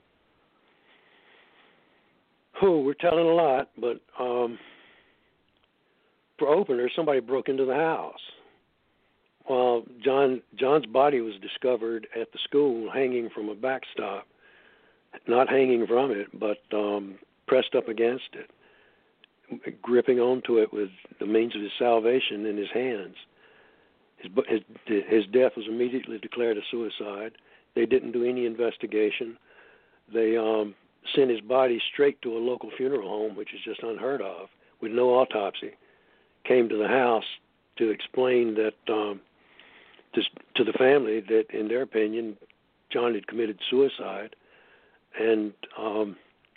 Oh, we're telling a lot, but um, for openers, somebody broke into the house. Well, John John's body was discovered at the school hanging from a backstop, not hanging from it, but um, pressed up against it, gripping onto it with the means of his salvation in his hands. His, his, his death was immediately declared a suicide. They didn't do any investigation. They um, sent his body straight to a local funeral home, which is just unheard of, with no autopsy. Came to the house to explain that um, to, to the family that, in their opinion, John had committed suicide, and um,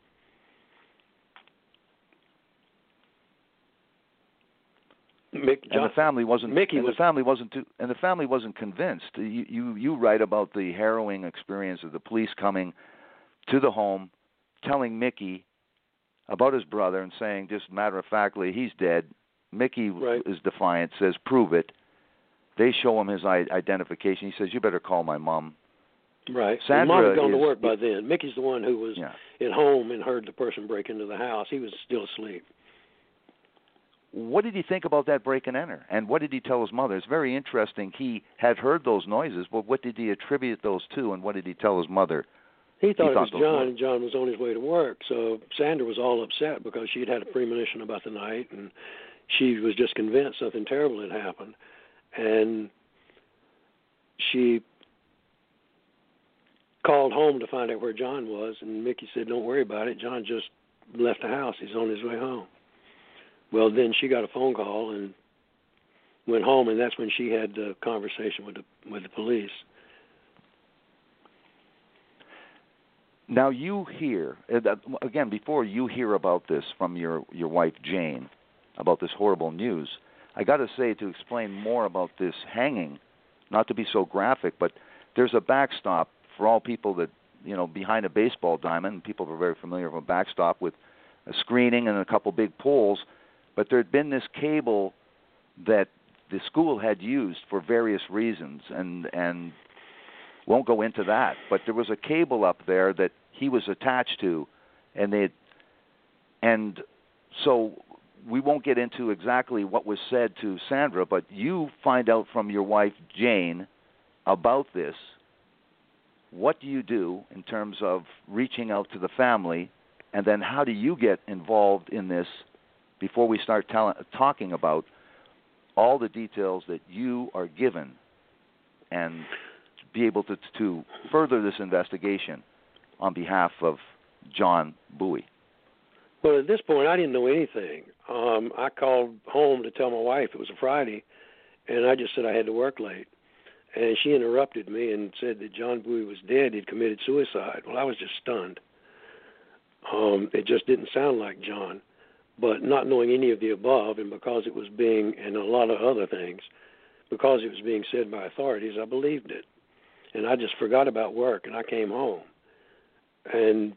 Mick, John, and the family wasn't. Mickey and was, the family wasn't. Too, and the family wasn't convinced. You, you you write about the harrowing experience of the police coming to the home, telling Mickey about his brother and saying, just matter of factly, he's dead. Mickey right. is defiant, says, prove it. They show him his I- identification. He says, "You better call my mom." Right. Sandra Mom had gone is, to work by then. Mickey's the one who was yeah. at home and heard the person break into the house. He was still asleep. What did he think about that break and enter? And what did he tell his mother? It's very interesting. He had heard those noises, but what did he attribute those to, and what did he tell his mother? He thought, he thought it was John, were... and John was on his way to work. So Sandra was all upset because she had had a premonition about the night, and she was just convinced something terrible had happened. And she called home to find out where John was, and Mickey said, "Don't worry about it. John just left the house. He's on his way home." Well, then she got a phone call and went home, and that's when she had the conversation with the with the police. Now you hear, again, before you hear about this from your, your wife Jane, about this horrible news, I got to say, to explain more about this hanging, not to be so graphic, but there's a backstop for all people that, you know, behind a baseball diamond, people are very familiar with a backstop with a screening and a couple big poles, but there had been this cable that the school had used for various reasons, and and won't go into that, but there was a cable up there that he was attached to, and they, and so we won't get into exactly what was said to Sandra, but you find out from your wife Jane about this. What do you do in terms of reaching out to the family, and then how do you get involved in this before we start tell- talking about all the details that you are given and be able to, to further this investigation on behalf of John Bowie? Well, at this point, I didn't know anything. Um, I called home to tell my wife it was a Friday, and I just said I had to work late. And she interrupted me and said that John Bowie was dead. He'd committed suicide. Well, I was just stunned. Um, it just didn't sound like John. But not knowing any of the above, and because it was being, and a lot of other things, because it was being said by authorities, I believed it. And I just forgot about work, and I came home. And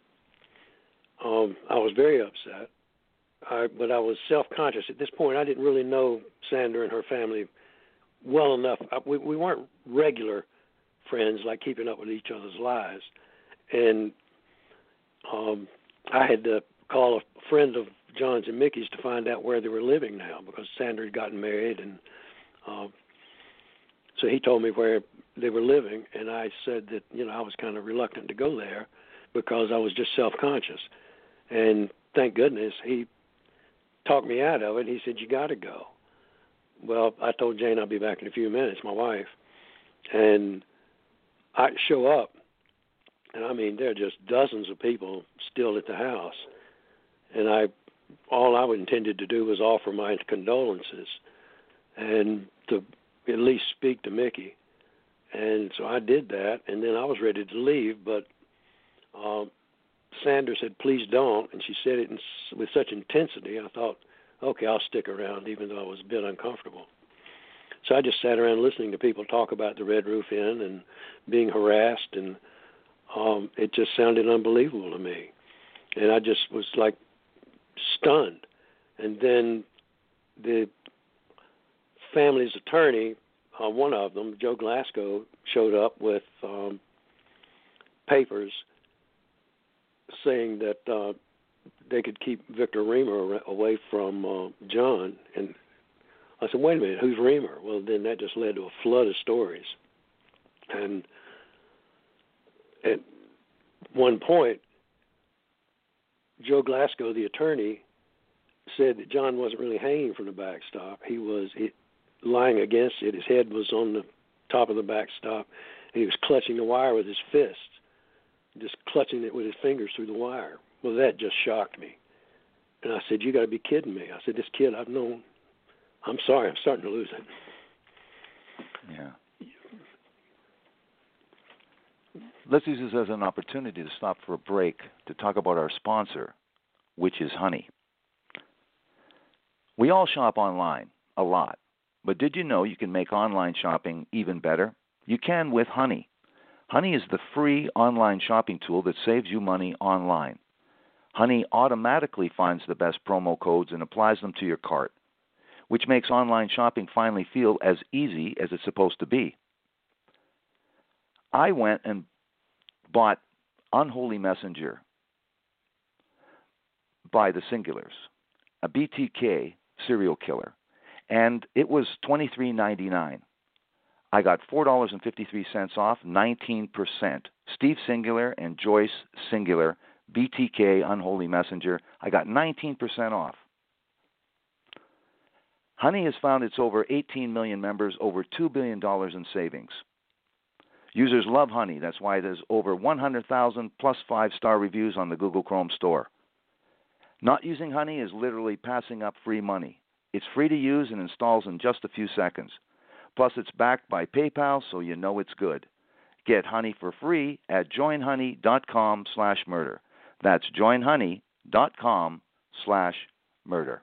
um, I was very upset, I, but I was self-conscious. At this point, I didn't really know Sandra and her family well enough. I, we, we weren't regular friends, like keeping up with each other's lives. And um, I had to call a friend of John's and Mickey's to find out where they were living now, because Sandra had gotten married, and um, so he told me where they were living, and I said that, you know, I was kind of reluctant to go there because I was just self-conscious. And thank goodness he talked me out of it. He said, "You got to go." Well, I told Jane I'll be back in a few minutes, my wife, and I show up, and I mean, there are just dozens of people still at the house, and I, all I intended to do was offer my condolences and to at least speak to Mickey. And so I did that, and then I was ready to leave, but um, Sandra said, "Please don't," and she said it in, with such intensity, I thought, okay, I'll stick around, even though I was a bit uncomfortable. So I just sat around listening to people talk about the Red Roof Inn and being harassed, and um, it just sounded unbelievable to me. And I just was like stunned. And then the family's attorney, uh, one of them, Joe Glasgow, showed up with um, papers saying that uh, they could keep Victor Reamer away from uh, John. And I said, wait a minute, who's Reamer? Well, then that just led to a flood of stories. And at one point, Joe Glasgow, the attorney, said that John wasn't really hanging from the backstop. He was he, lying against it. His head was on the top of the backstop, and he was clutching the wire with his fist, just clutching it with his fingers through the wire. Well, that just shocked me. And I said, "You got to be kidding me." I said, "This kid I've known, I'm sorry, I'm starting to lose it." Yeah. Let's use this as an opportunity to stop for a break to talk about our sponsor, which is Honey. We all shop online, a lot. But did you know you can make online shopping even better? You can with Honey. Honey is the free online shopping tool that saves you money online. Honey automatically finds the best promo codes and applies them to your cart. which makes online shopping finally feel as easy as it's supposed to be. I went and bought Unholy Messenger by the Singulars, a B T K serial killer, and it was twenty-three ninety-nine. I got four dollars and fifty-three cents off, nineteen percent. Steve Singular and Joyce Singular, B T K Unholy Messenger, I got nineteen percent off. Honey has found its over eighteen million members, over two billion dollars in savings. Users love Honey. That's why there's over one hundred thousand plus five-star reviews on the Google Chrome store. Not using Honey is literally passing up free money. It's free to use and installs in just a few seconds. Plus, it's backed by PayPal, so you know it's good. Get Honey for free at joinhoney.com slash murder. That's joinhoney.com slash murder.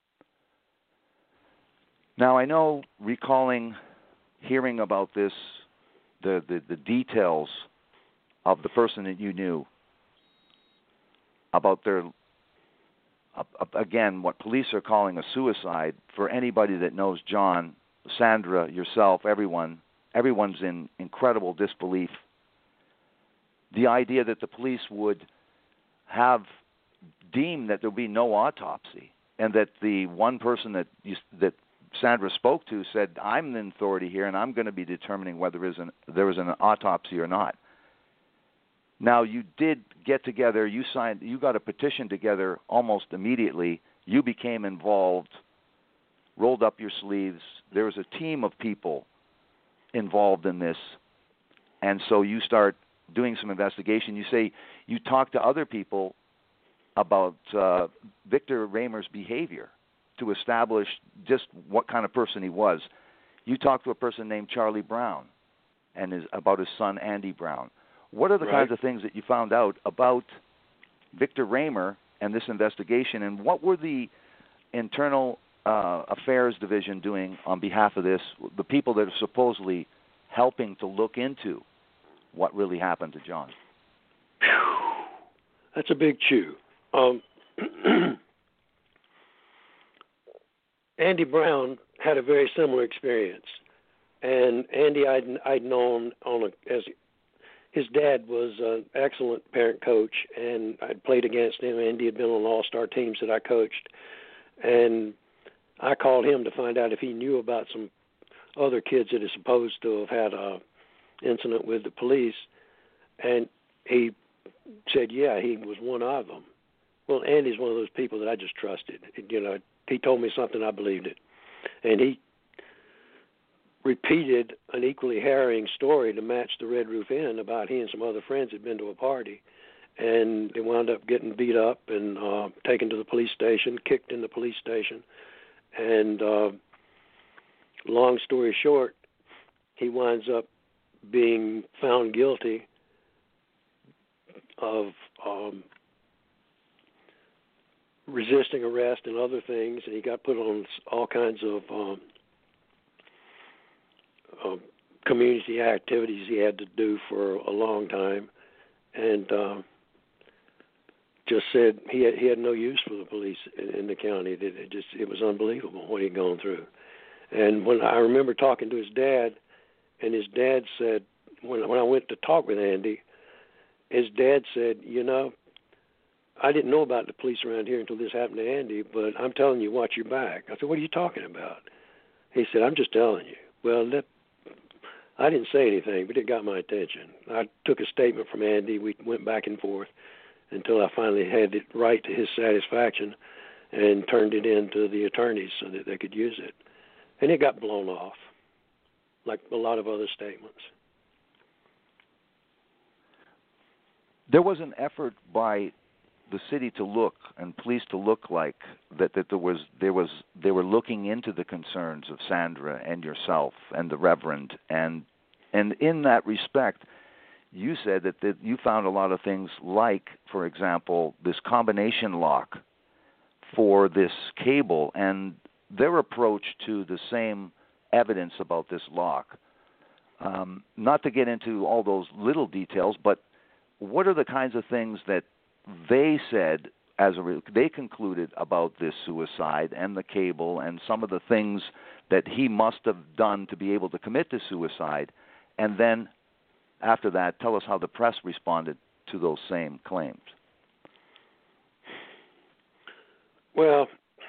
Now, I know recalling hearing about this, the, the, the details of the person that you knew, about their, uh, again, what police are calling a suicide. For anybody that knows John, Sandra, yourself, everyone, everyone's in incredible disbelief. The idea that the police would have deemed that there would be no autopsy, and that the one person that you, that Sandra spoke to said, I'm the authority here, and I'm going to be determining whether there is an, there is an autopsy or not. Now, you did get together, you signed, you got a petition together almost immediately. You became involved, rolled up your sleeves. There was a team of people involved in this, and so you start doing some investigation. You say you talked to other people about uh, Victor Raymer's behavior to establish just what kind of person he was. You talked to a person named Charlie Brown and his, about his son Andy Brown. What are the right. kinds of things that you found out about Victor Raymer and this investigation, and what were the internal uh, affairs division doing on behalf of this, the people that are supposedly helping to look into what really happened to John? That's a big chew. Um, Andy Brown had a very similar experience, and Andy I'd, I'd known on a, as his dad was an excellent parent coach, and I'd played against him. Andy had been on all-star teams that I coached, and I called him to find out if he knew about some other kids that are supposed to have had a incident with the police, and he said, yeah, he was one of them. Well, Andy's one of those people that I just trusted. You know, he told me something, I believed it. And he repeated an equally harrowing story to match the Red Roof Inn about he and some other friends had been to a party, and they wound up getting beat up and uh, taken to the police station, kicked in the police station. And uh, long story short, he winds up being found guilty of um, resisting arrest and other things, and he got put on all kinds of um, uh, community activities he had to do for a long time, and uh, just said he had, he had no use for the police in, in the county. It, it just it was unbelievable what he'd gone through. And when I remember talking to his dad, and his dad said, when when I went to talk with Andy, his dad said, you know, I didn't know about the police around here until this happened to Andy, but I'm telling you, watch your back. I said, what are you talking about? He said, I'm just telling you. Well, that, I didn't say anything, but it got my attention. I took a statement from Andy. We went back and forth until I finally had it right to his satisfaction and turned it in to the attorneys so that they could use it. And it got blown off, like a lot of other statements. There was an effort by the city to look and police to look like that, that there was there was they were looking into the concerns of Sandra and yourself and the Reverend, and and in that respect, you said that, that you found a lot of things like, for example, this combination lock for this cable and their approach to the same evidence about this lock. Um, not to get into all those little details, but what are the kinds of things that they said as a re- they concluded about this suicide and the cable and some of the things that he must have done to be able to commit to suicide. And then after that, tell us how the press responded to those same claims. Well,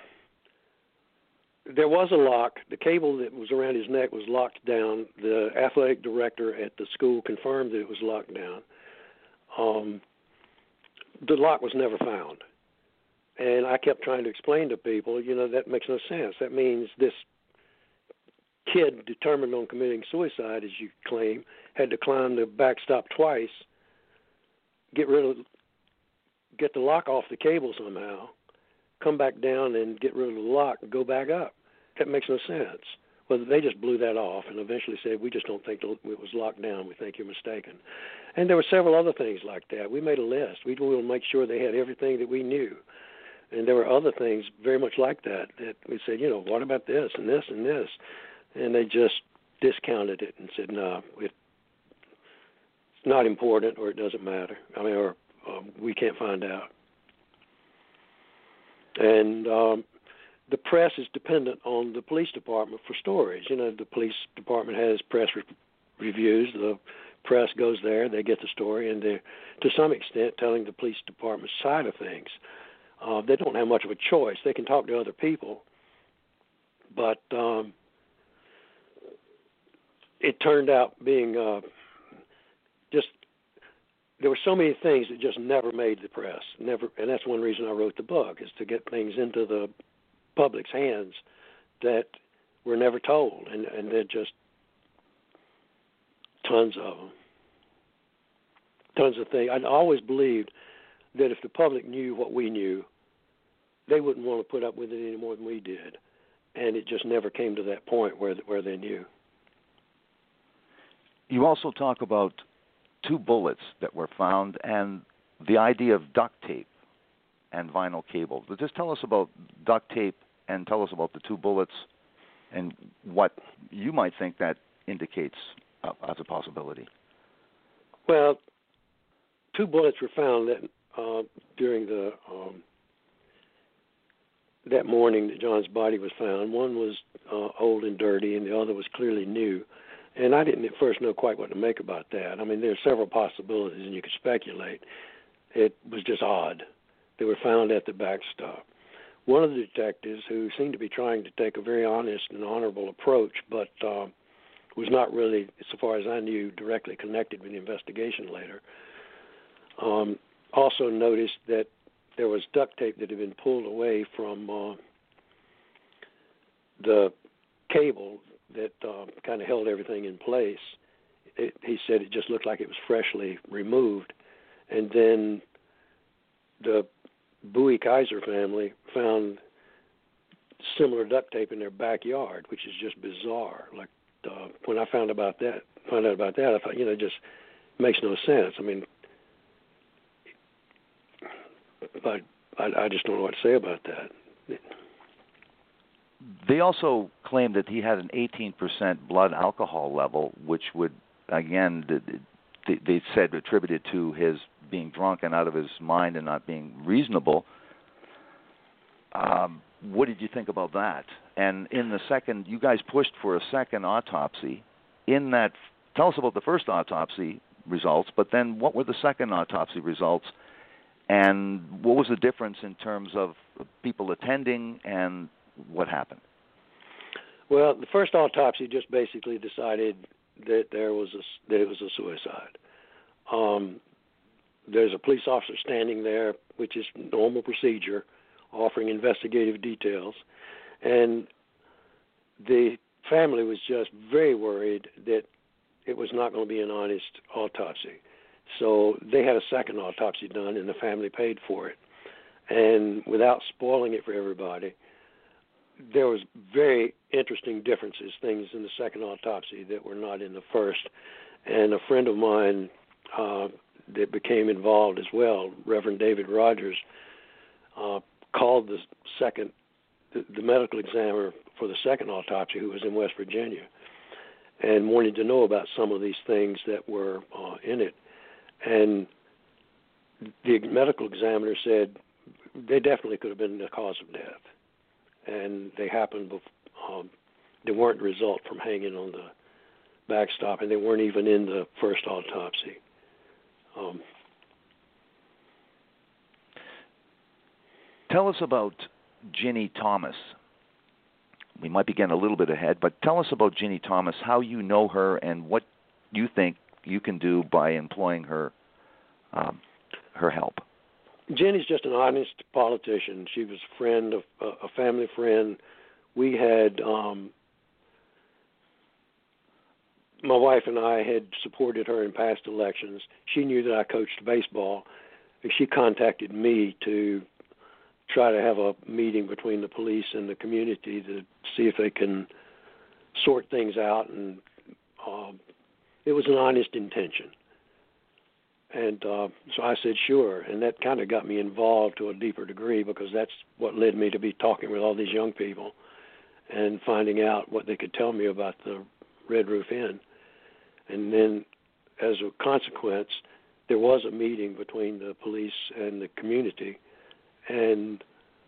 there was a lock. The cable that was around his neck was locked down. The athletic director at the school confirmed that it was locked down. Um, the lock was never found. And I kept trying to explain to people, you know, that makes no sense. That means this kid determined on committing suicide, as you claim, had to climb the backstop twice, get rid of, get the lock off the cable somehow, come back down and get rid of the lock and go back up. That makes no sense. Well, they just blew that off and eventually said, we just don't think it was locked down. We think you're mistaken. And there were several other things like that. We made a list. We wanted to make sure they had everything that we knew. And there were other things very much like that, that we said, you know, what about this and this and this? And they just discounted it and said, no, it, it's not important or it doesn't matter. I mean, or um, we can't find out. And um, the press is dependent on the police department for stories. You know, the police department has press re- reviews. The press goes there, they get the story, and they're, to some extent, telling the police department's side of things. Uh, they don't have much of a choice. They can talk to other people, but um, it turned out being uh, just, there were so many things that just never made the press. Never, and that's one reason I wrote the book, is to get things into the public's hands that were never told, and, and they're just tons of them. Tons of things. I always believed that if the public knew what we knew, they wouldn't want to put up with it any more than we did. And it just never came to that point where where they knew. You also talk about two bullets that were found and the idea of duct tape and vinyl cable. But just tell us about duct tape and tell us about the two bullets and what you might think that indicates uh, as a possibility. Well, two bullets were found that uh, during the um, that morning that John's body was found. One was uh, old and dirty, and the other was clearly new. And I didn't at first know quite what to make about that. I mean, there are several possibilities, and you could speculate. It was just odd. They were found at the backstop. One of the detectives, who seemed to be trying to take a very honest and honorable approach, but uh, was not really, so far as I knew, directly connected with the investigation later, um, also noticed that there was duct tape that had been pulled away from uh, the cable that uh, kind of held everything in place. It, he said it just looked like it was freshly removed. And then the Bowie Kaiser family found similar duct tape in their backyard, which is just bizarre. Like uh, when I found about that, found out about that, I thought, you know, it just makes no sense. I mean, but I, I just don't know what to say about that. They also claimed that he had an eighteen percent blood alcohol level, which would, again, they, they said attributed to his being drunk and out of his mind and not being reasonable. Um, what did you think about that? And in the second, you guys pushed for a second autopsy. In that, tell us about the first autopsy results, but then what were the second autopsy results? And what was the difference in terms of people attending and what happened? Well, the first autopsy just basically decided that there was a, that it was a suicide. Um, there's a police officer standing there, which is normal procedure, offering investigative details, and the family was just very worried that it was not going to be an honest autopsy. So they had a second autopsy done, and the family paid for it. And without spoiling it for everybody, there was very interesting differences, things in the second autopsy that were not in the first. And a friend of mine uh, that became involved as well, Reverend David Rogers, uh, called the second, the, the medical examiner for the second autopsy, who was in West Virginia, and wanted to know about some of these things that were uh, in it. And the medical examiner said, they definitely could have been the cause of death, and they happened. Before, um, they weren't the result from hanging on the backstop, and they weren't even in the first autopsy. Um, Tell us about Ginny Thomas. We might be getting a little bit ahead, but tell us about Ginny Thomas, how you know her, and what you think you can do by employing her um, her help. Ginny's just an honest politician. She was a friend, of, a family friend. We had, um, my wife and I had supported her in past elections. She knew that I coached baseball, and she contacted me to try to have a meeting between the police and the community to see if they can sort things out, and um, it was an honest intention. And uh, so I said, sure, and that kind of got me involved to a deeper degree, because that's what led me to be talking with all these young people and finding out what they could tell me about the Red Roof Inn. And then as a consequence, there was a meeting between the police and the community. And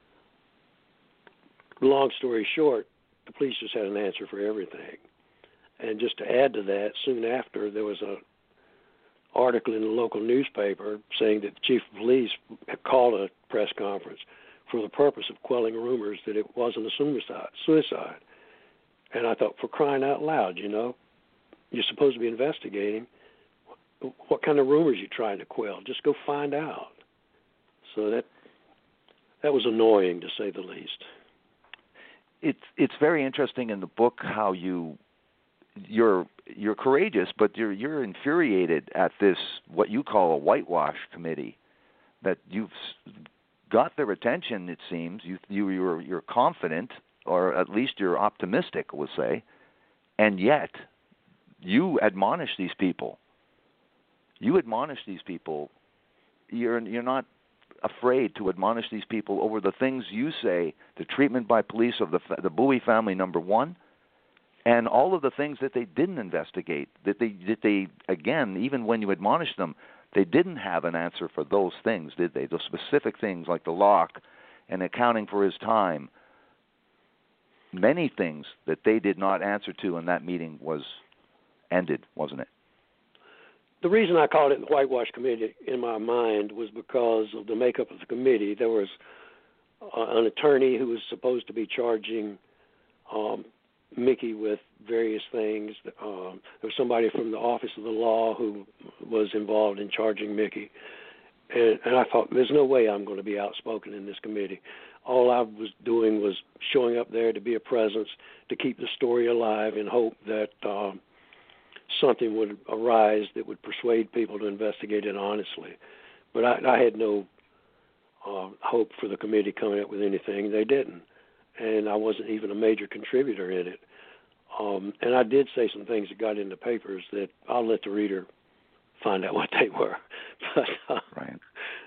long story short, the police just had an answer for everything. And just to add to that, soon after, there was a article in the local newspaper saying that the chief of police had called a press conference for the purpose of quelling rumors that it wasn't a suicide. suicide. And I thought, for crying out loud, you know, you're supposed to be investigating. What kind of rumors are you trying to quell? Just go find out. So that that was annoying, to say the least. It's it's very interesting in the book how you you're you're courageous, but you're you're infuriated at this, what you call a whitewash committee, that you've got their attention. It seems you you you're you're confident, or at least you're optimistic, we'll say, and yet you admonish these people. You admonish these people. You're you're not afraid to admonish these people over the things you say, the treatment by police of the the Bowie family, number one, and all of the things that they didn't investigate, that they that they again, even when you admonish them, they didn't have an answer for those things, did they? Those specific things like the lock and accounting for his time. Many things that they did not answer to in that meeting was ended, wasn't it? The reason I called it the Whitewash Committee in my mind was because of the makeup of the committee. There was uh, an attorney who was supposed to be charging um, Mickey with various things. Um, there was somebody from the Office of the Law who was involved in charging Mickey. And, and I thought, there's no way I'm going to be outspoken in this committee. All I was doing was showing up there to be a presence, to keep the story alive, in hope that um, something would arise that would persuade people to investigate it honestly. But I, I had no uh, hope for the committee coming up with anything. They didn't. And I wasn't even a major contributor in it. Um, and I did say some things that got in the papers that I'll let the reader find out what they were. But, uh, right.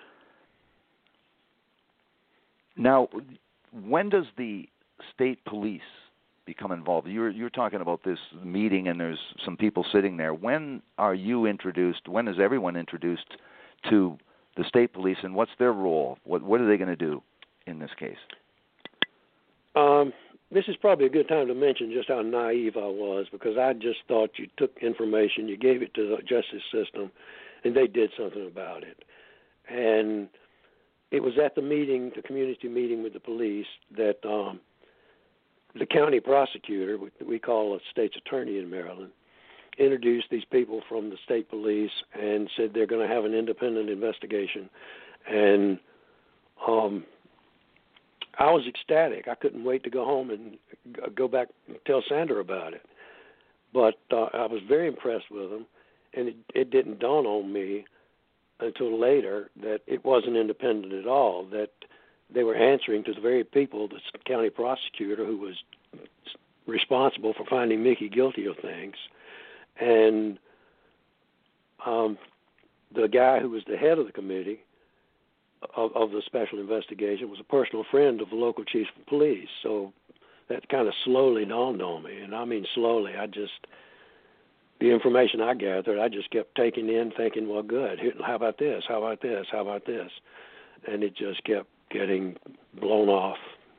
Now, when does the state police become involved? You're you're talking about this meeting, and there's some people sitting there. When are you introduced? When is everyone introduced to the state police, and what's their role? What what are they going to do in this case? Um, this is probably a good time to mention just how naive I was, because I just thought you took information, you gave it to the justice system, and they did something about it. And it was at the meeting, the community meeting with the police, that um, the county prosecutor, which we call a state's attorney in Maryland, introduced these people from the state police and said they're going to have an independent investigation. And um, I was ecstatic. I couldn't wait to go home and go back and tell Sandra about it. But uh, I was very impressed with them, and it, it didn't dawn on me until later that it wasn't independent at all, that they were answering to the very people, the county prosecutor who was responsible for finding Mickey guilty of things. And um, the guy who was the head of the committee of, of the special investigation was a personal friend of the local chief of police. So that kind of slowly dawned on me. And I mean slowly. I just, the information I gathered, I just kept taking in, thinking, well, good. How about this? How about this? How about this? And it just kept getting blown off.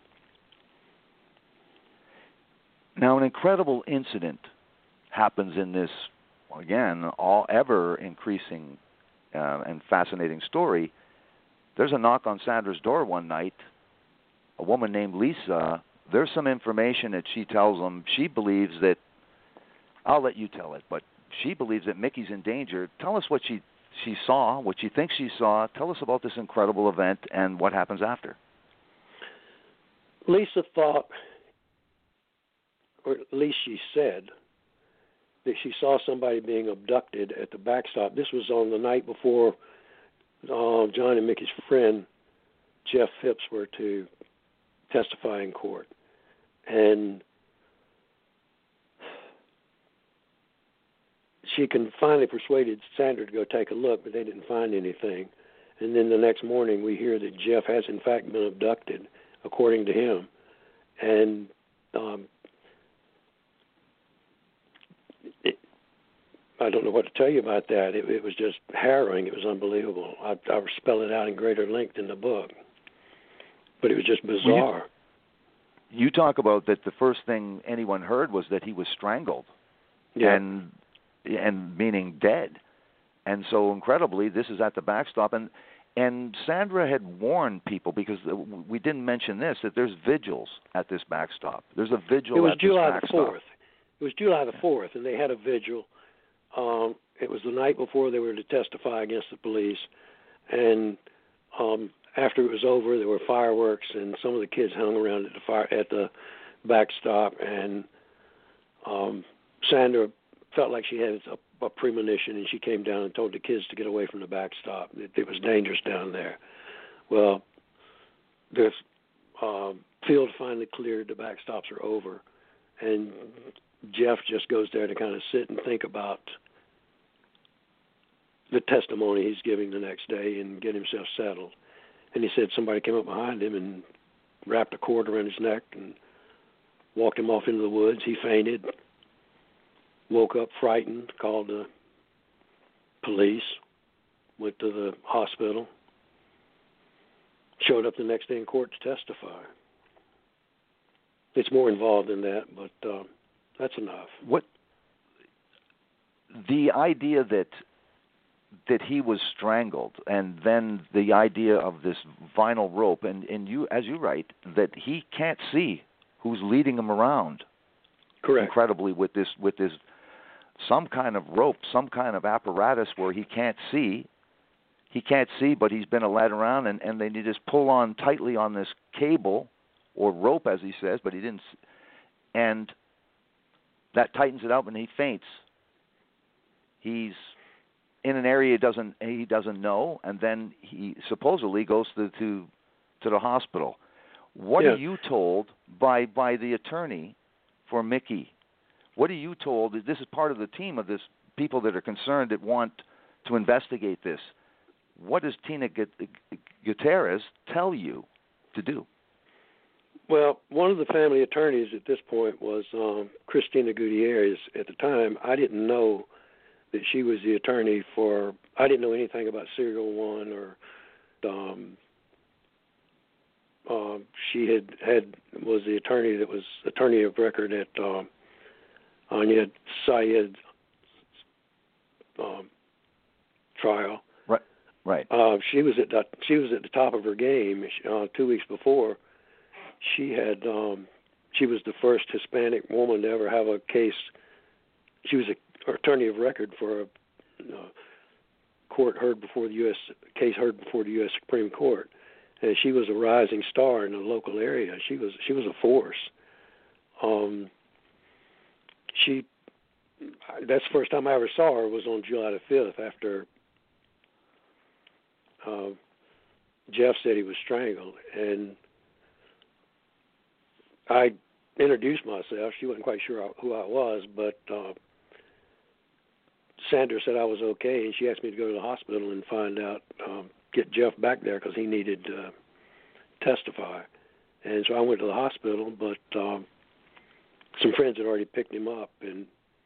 Now, an incredible incident happens in this, again, all ever increasing uh, and fascinating story. There's a knock on Sandra's door one night. A woman named Lisa, there's some information that she tells them. She believes that, I'll let you tell it, but she believes that Mickey's in danger. Tell us what she, she saw, what she thinks she saw. Tell us about this incredible event and what happens after. Lisa thought, or at least she said, that she saw somebody being abducted at the backstop. This was on the night before uh, John and Mickey's friend, Jeff Phipps, were to testify in court. And she can finally persuaded Sandra to go take a look, but they didn't find anything. And then the next morning we hear that Jeff has in fact been abducted, according to him. And um, it, I don't know what to tell you about that. It, it was just harrowing. It was unbelievable. I, I spell it out in greater length in the book. But it was just bizarre. You, you talk about that the first thing anyone heard was that he was strangled. Yeah. And and meaning dead. And so incredibly, this is at the backstop. And and Sandra had warned people, because we didn't mention this, that there's vigils at this backstop. There's a vigil it was at July this backstop. the fourth. It was July the fourth, and they had a vigil. Um, it was the night before they were to testify against the police. And um, after it was over, there were fireworks, and some of the kids hung around at the fire at the backstop. And um, Sandra felt like she had a, a premonition, and she came down and told the kids to get away from the backstop. It, it was dangerous down there. Well, the uh, field finally cleared. The backstops are over, and Jeff just goes there to kind of sit and think about the testimony he's giving the next day and get himself settled. And he said somebody came up behind him and wrapped a cord around his neck and walked him off into the woods. He fainted, woke up frightened, called the police, went to the hospital, showed up the next day in court to testify. It's more involved than that, but uh, that's enough. What the idea that that he was strangled, and then the idea of this vinyl rope, and, and you, as you write, that he can't see who's leading him around. Correct. Incredibly, with this with this some kind of rope, some kind of apparatus where he can't see. He can't see, but he's been led around, and, and they just pull on tightly on this cable or rope, as he says, but he didn't. And that tightens it up, and he faints. He's in an area he doesn't he doesn't know, and then he supposedly goes to to, to the hospital. What yeah. are you told by by the attorney for Mickey? What are you told? This is part of the team of this people that are concerned that want to investigate this. What does Tina Gutierrez tell you to do? Well, one of the family attorneys at this point was um, Christina Gutierrez. At the time, I didn't know that she was the attorney for, I didn't know anything about Serial One, or um, uh, she had, had was the attorney that was attorney of record at um, Anya Syed's um, trial. Right, right. Uh, she was at the, she was at the top of her game. Uh, two weeks before, she had um, she was the first Hispanic woman to ever have a case. She was a attorney of record for a uh, court heard before the U S case heard before the U S Supreme Court, and she was a rising star in the local area. She was she was a force. Um, she that's the first time I ever saw her was on July the fifth, after uh, Jeff said he was strangled, and I introduced myself. She wasn't quite sure who I was, but uh, Sandra said I was okay, and she asked me to go to the hospital and find out, um, get Jeff back there because he needed to uh, testify. And so I went to the hospital, but um, some friends had already picked him up and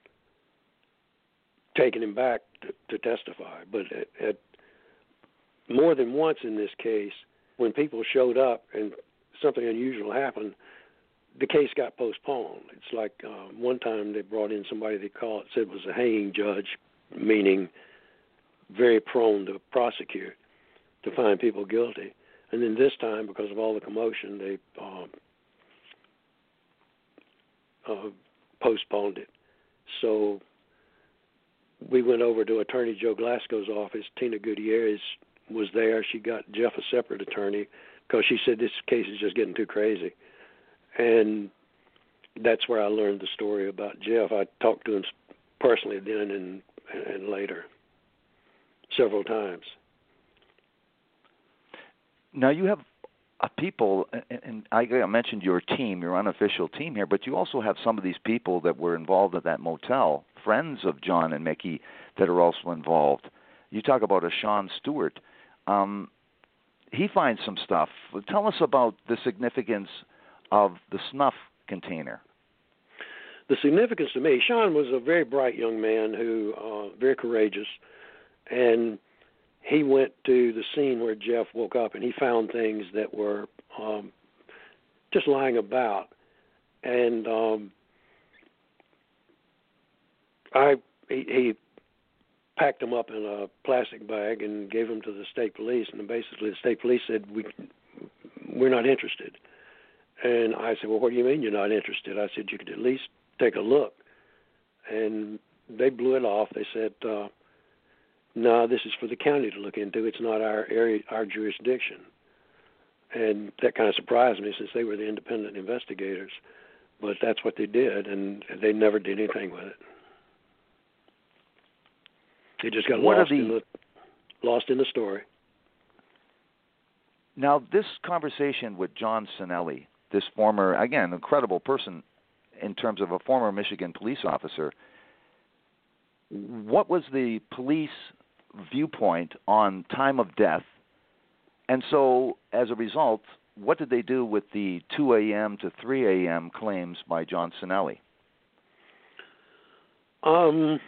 taken him back to, to testify. But at, at more than once in this case, when people showed up and something unusual happened, the case got postponed. It's like uh, one time they brought in somebody they called said it was a hanging judge, meaning very prone to prosecute, to find people guilty. And then this time, because of all the commotion, they um, uh, postponed it. So we went over to Attorney Joe Glasgow's office. Tina Gutierrez was there. She got Jeff a separate attorney because she said this case is just getting too crazy. And that's where I learned the story about Jeff. I talked to him personally then and, and later, several times. Now you have a people, and I mentioned your team, your unofficial team here, but you also have some of these people that were involved at that motel, friends of John and Mickey, that are also involved. You talk about a Sean Stewart. Um, he finds some stuff. Tell us about the significance of the snuff container. The significance to me, Sean was a very bright young man who, uh, very courageous, and he went to the scene where Jeff woke up, and he found things that were um, just lying about. And um, I he, he packed them up in a plastic bag and gave them to the state police, and basically the state police said, we, we're not interested. And I said, well, what do you mean you're not interested? I said, you could at least take a look. And they blew it off. They said, uh, no, this is for the county to look into. It's not our area, our jurisdiction. And that kind of surprised me since they were the independent investigators. But that's what they did, and they never did anything with it. They just got what lost, the... in the, lost in the story. Now, this conversation with John Cinelli, this former, again, incredible person in terms of a former Michigan police officer, what was the police viewpoint on time of death? And so, as a result, what did they do with the two a.m. to three a.m. claims by John Cinelli? Um,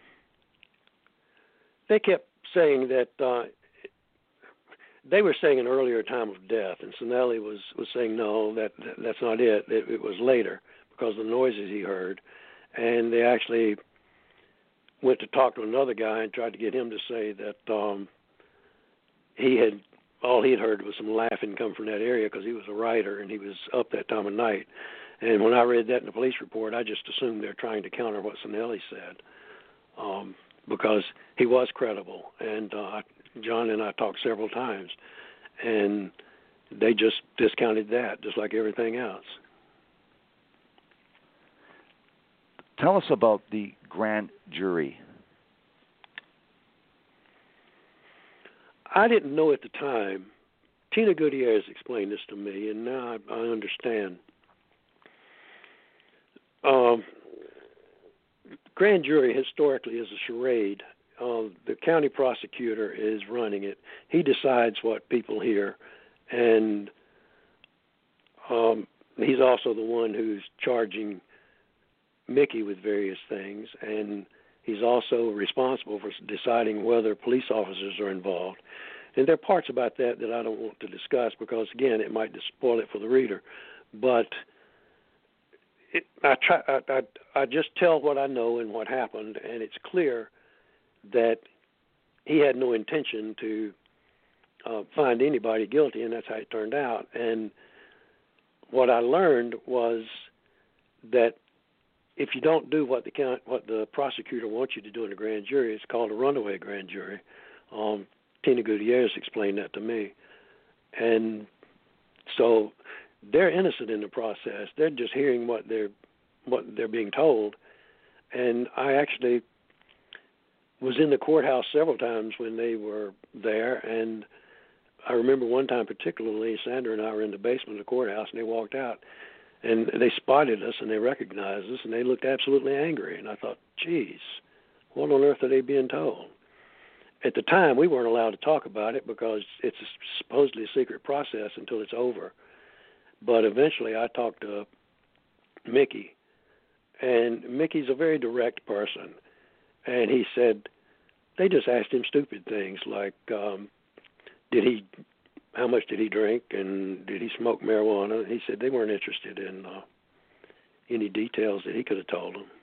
they kept saying that uh, they were saying an earlier time of death, and Cinelli was, was saying, no, that, that that's not it. it. It was later because of the noises he heard. And they actually went to talk to another guy and tried to get him to say that um, he had, all he had heard was some laughing come from that area because he was a writer and he was up that time of night. And when I read that in the police report, I just assumed they're trying to counter what Cinelli said um, because he was credible. And uh, John and I talked several times, and they just discounted that, just like everything else. Tell us about the grand jury. I didn't know at the time. Tina Gutierrez explained this to me, and now I, I understand. Um, grand jury historically is a charade. Uh, the county prosecutor is running it. He decides what people hear, and um, he's also the one who's charging Mickey with various things, and he's also responsible for deciding whether police officers are involved. And there are parts about that that I don't want to discuss because, again, it might spoil it for the reader. But it, I, try, I, I, I just tell what I know and what happened, and it's clear that he had no intention to uh, find anybody guilty, and that's how it turned out. And what I learned was that if you don't do what the count, what the prosecutor wants you to do in a grand jury, it's called a runaway grand jury. Um, Tina Gutierrez explained that to me. And so they're innocent in the process. They're just hearing what they're what they're being told. And I actually was in the courthouse several times when they were there, and I remember one time particularly, Sandra and I were in the basement of the courthouse, and they walked out, and they spotted us, and they recognized us, and they looked absolutely angry. And I thought, geez, what on earth are they being told? At the time, we weren't allowed to talk about it because it's supposedly a secret process until it's over. But eventually I talked to Mickey, and Mickey's a very direct person. And he said, they just asked him stupid things like, um, did he how much did he drink and did he smoke marijuana. He said they weren't interested in uh, any details that he could have told them.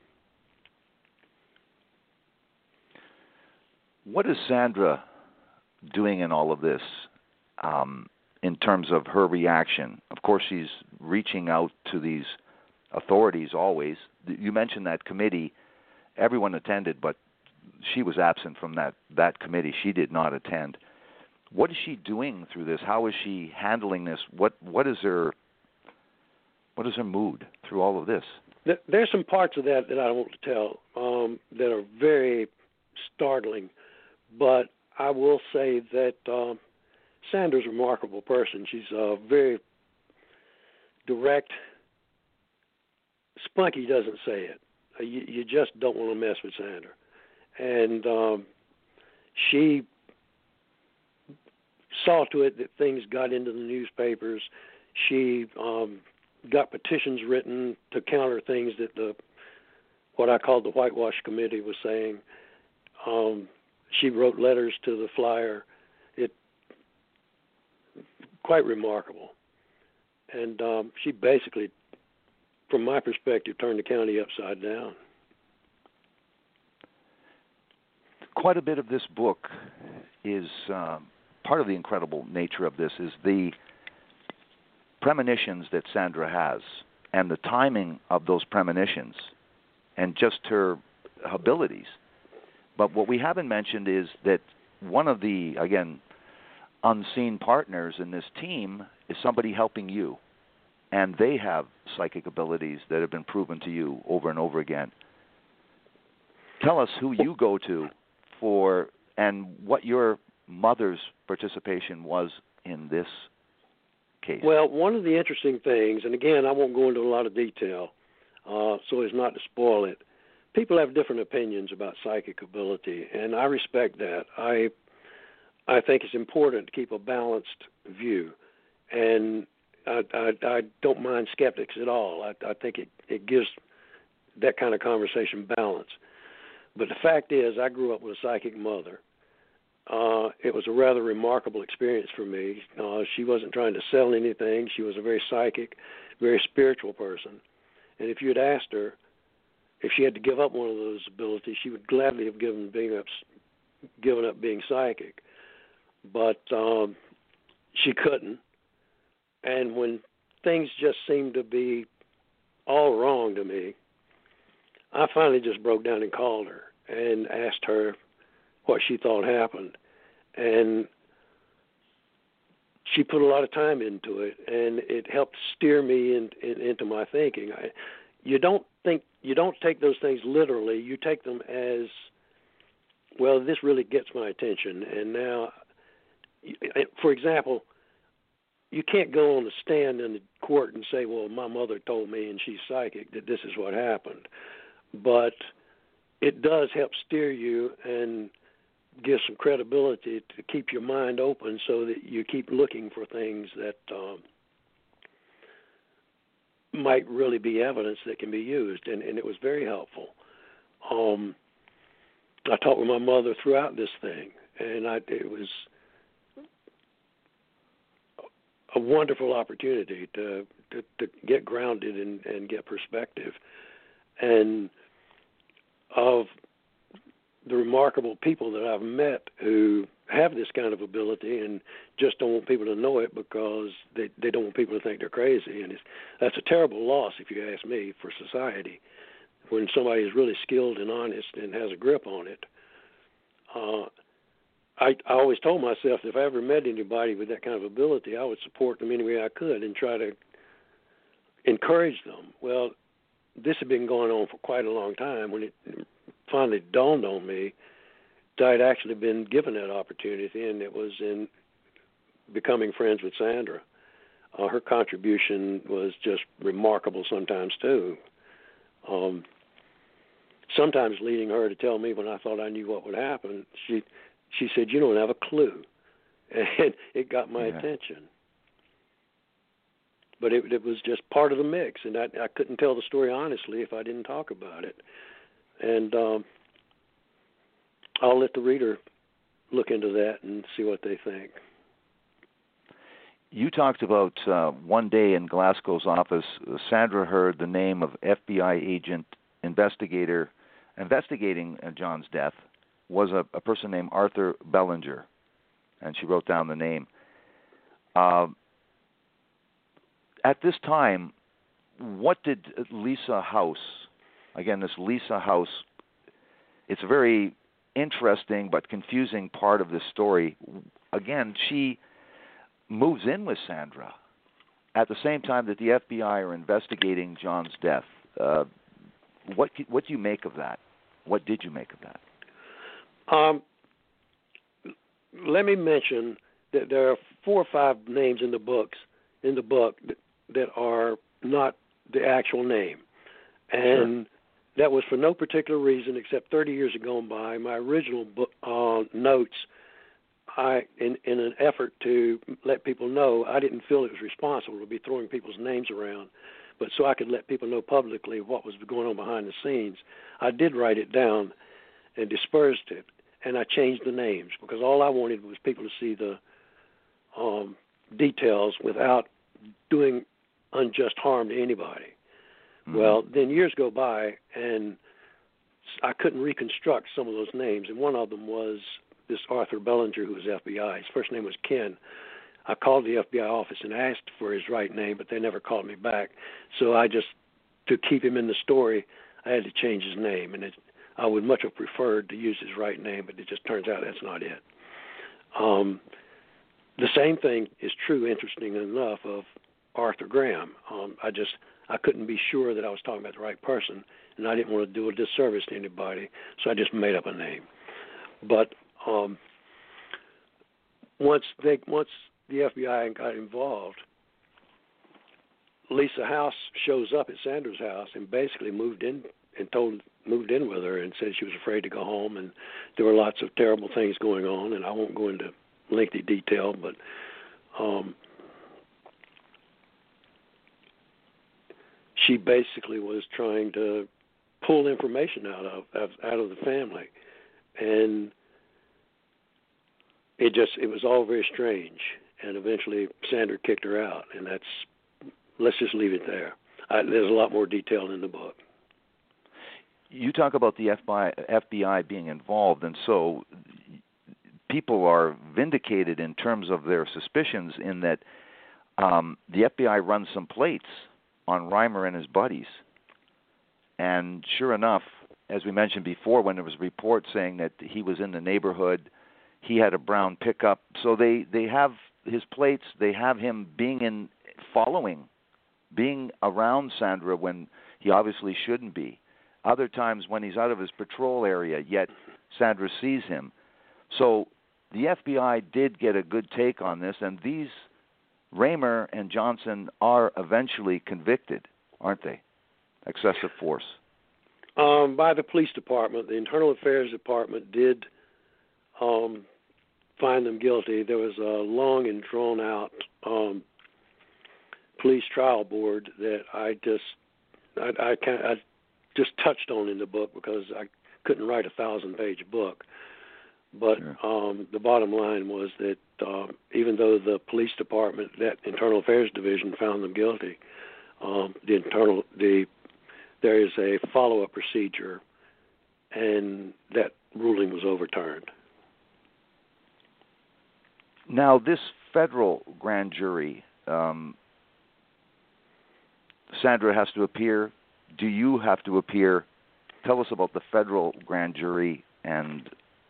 What is Sandra doing in all of this um, in terms of her reaction? Of course, she's reaching out to these authorities always. You mentioned that committee. Everyone attended, but she was absent from that, that committee. She did not attend. What is she doing through this? How is she handling this? What what is her what is her mood through all of this? There's some parts of that that I don't want to tell um, that are very startling, but I will say that um, Sandra's a remarkable person. She's uh, very direct. Spunky doesn't say it. You, you just don't want to mess with Sandra. And um, she saw to it that things got into the newspapers. She um, got petitions written to counter things that the what I called the whitewash committee was saying. Um, she wrote letters to the Flyer. It quite remarkable. And um, she basically, from my perspective, turned the county upside down. Quite a bit of this book is um, part of the incredible nature of this is the premonitions that Sandra has and the timing of those premonitions and just her abilities. But what we haven't mentioned is that one of the, again, unseen partners in this team is somebody helping you. And they have psychic abilities that have been proven to you over and over again. Tell us who you go to for and what your mother's participation was in this case. Well, one of the interesting things, and again, I won't go into a lot of detail uh, so as not to spoil it, people have different opinions about psychic ability, and I respect that. I I think it's important to keep a balanced view, and I, I, I don't mind skeptics at all. I, I think it, it gives that kind of conversation balance. But the fact is, I grew up with a psychic mother. Uh, it was a rather remarkable experience for me. Uh, she wasn't trying to sell anything. She was a very psychic, very spiritual person. And if you had asked her if she had to give up one of those abilities, she would gladly have given being up, given up being psychic. But um, she couldn't. And when things just seemed to be all wrong to me, I finally just broke down and called her and asked her what she thought happened. And she put a lot of time into it, and it helped steer me in, in, into my thinking. I, you don't think you don't take those things literally. You take them as, well, this really gets my attention. And now, for example, you can't go on the stand in the court and say, well, my mother told me and she's psychic that this is what happened. But it does help steer you and give some credibility to keep your mind open so that you keep looking for things that um, might really be evidence that can be used. And, and it was very helpful. Um, I talked with my mother throughout this thing, and I, it was a wonderful opportunity to, to, to get grounded and, and get perspective. And of the remarkable people that I've met who have this kind of ability and just don't want people to know it because they, they don't want people to think they're crazy. And it's, that's a terrible loss, if you ask me, for society, when somebody is really skilled and honest and has a grip on it. Uh, I, I always told myself that if I ever met anybody with that kind of ability, I would support them any way I could and try to encourage them. Well, this had been going on for quite a long time. When it finally dawned on me that I'd actually been given that opportunity, and it was in becoming friends with Sandra. Uh, her contribution was just remarkable sometimes, too. Um, sometimes leading her to tell me when I thought I knew what would happen, she she said, you don't have a clue. And it got my yeah. attention. But it, it was just part of the mix, and I, I couldn't tell the story honestly if I didn't talk about it. And um, I'll let the reader look into that and see what they think. you talked about uh, one day in Glasgow's office, uh, Sandra heard the name of F B I agent investigator investigating uh, John's death was a, a person named Arthur Bellinger, and she wrote down the name. Uh, at this time, what did Lisa House, again, this Lisa House, it's a very interesting but confusing part of this story. Again, she moves in with Sandra at the same time that the F B I are investigating John's death. Uh, what what do you make of that? What did you make of that? Um, let me mention that there are four or five names in the books in the book that, that are not the actual name, and sure. That was for no particular reason except thirty years had gone by. My original book uh, notes, I in in an effort to let people know, I didn't feel it was responsible to be throwing people's names around, but so I could let people know publicly what was going on behind the scenes. I did write it down and dispersed it, and I changed the names because all I wanted was people to see the um, details without doing unjust harm to anybody. Mm-hmm. Well, then years go by, and I couldn't reconstruct some of those names, and one of them was this Arthur Bellinger, who was F B I. His first name was Ken. I called the F B I office and asked for his right name, but they never called me back. So I just, to keep him in the story, I had to change his name, and it, I would much have preferred to use his right name, but it just turns out that's not it. Um, the same thing is true, interesting enough, of Arthur Graham. Um, I just I couldn't be sure that I was talking about the right person, and I didn't want to do a disservice to anybody, so I just made up a name. But um, once they once the F B I got involved, Lisa House shows up at Sandra's house and basically moved in and told moved in with her and said she was afraid to go home, and there were lots of terrible things going on, and I won't go into lengthy detail, but um, she basically was trying to pull information out of, of out of the family, and it just it was all very strange. And eventually, Sandra kicked her out, and that's let's just leave it there. I, there's a lot more detail in the book. You talk about the F B I, F B I being involved, and so people are vindicated in terms of their suspicions in that um, the F B I runs some plates on Reimer and his buddies. And sure enough, as we mentioned before, when there was a report saying that he was in the neighborhood, he had a brown pickup. So they, they have his plates, they have him being in, following, being around Sandra when he obviously shouldn't be. Other times when he's out of his patrol area, yet Sandra sees him. So the F B I did get a good take on this, and these Reimer and Johnson are eventually convicted, aren't they? Excessive force. Um, by the police department. The Internal Affairs Department did um, find them guilty. There was a long and drawn-out um, police trial board that I just I, I, can't, I just touched on in the book because I couldn't write a thousand-page book. But sure. um, the bottom line was that uh, even though the police department, that Internal Affairs Division, found them guilty, um, the internal the there is a follow-up procedure, and that ruling was overturned. Now, this federal grand jury, um, Sandra has to appear. Do you have to appear? Tell us about the federal grand jury and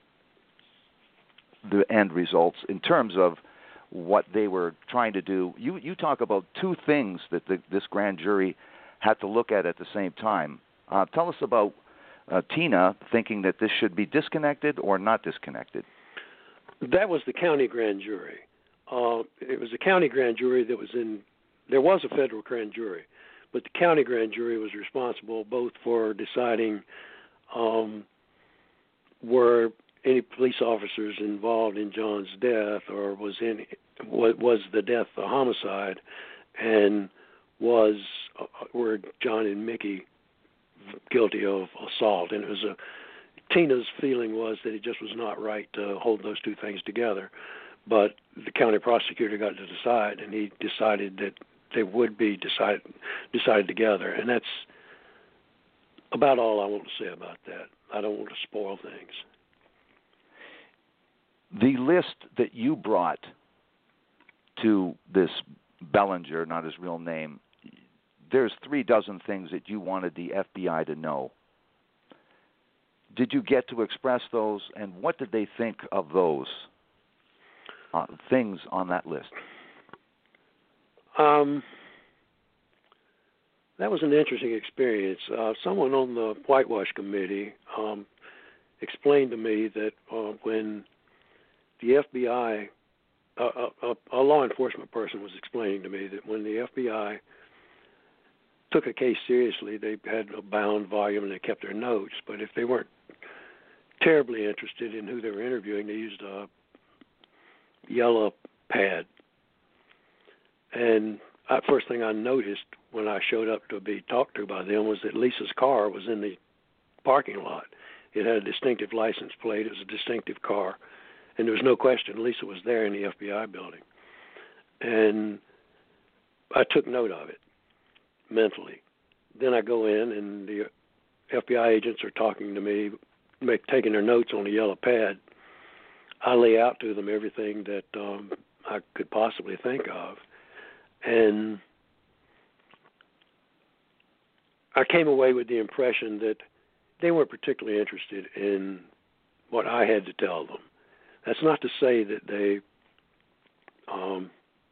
the end results in terms of what they were trying to do. You you talk about two things that the, this grand jury had to look at at the same time. Uh, tell us about uh, Tina thinking that this should be disconnected or not disconnected. That was the county grand jury. Uh, it was the county grand jury that was in, there was a federal grand jury, but the county grand jury was responsible both for deciding um, were any police officers involved in John's death, or was in was the death a homicide, and was uh, were John and Mickey guilty of assault? And it was a Tina's feeling was that it just was not right to hold those two things together. but the county prosecutor got to decide, and he decided that they would be decided decided together, and that's about all I want to say about that. I don't want to spoil things. The list that you brought to this Bellinger, not his real name, there's three dozen things that you wanted the F B I to know. Did you get to express those, and what did they think of those uh, things on that list? Um, that was an interesting experience. Uh, someone on the Whitewash Committee um, explained to me that uh, when the F B I, uh, a, a law enforcement person was explaining to me that when the F B I took a case seriously, they had a bound volume and they kept their notes, but if they weren't terribly interested in who they were interviewing, they used a yellow pad. And the first thing I noticed when I showed up to be talked to by them was that Lisa's car was in the parking lot. It had a distinctive license plate. It was a distinctive car. And there was no question Lisa was there in the F B I building. And I took note of it mentally. Then I go in, and the F B I agents are talking to me, make, taking their notes on a yellow pad. I lay out to them everything that um, I could possibly think of. And I came away with the impression that they weren't particularly interested in what I had to tell them. That's not to say that they um,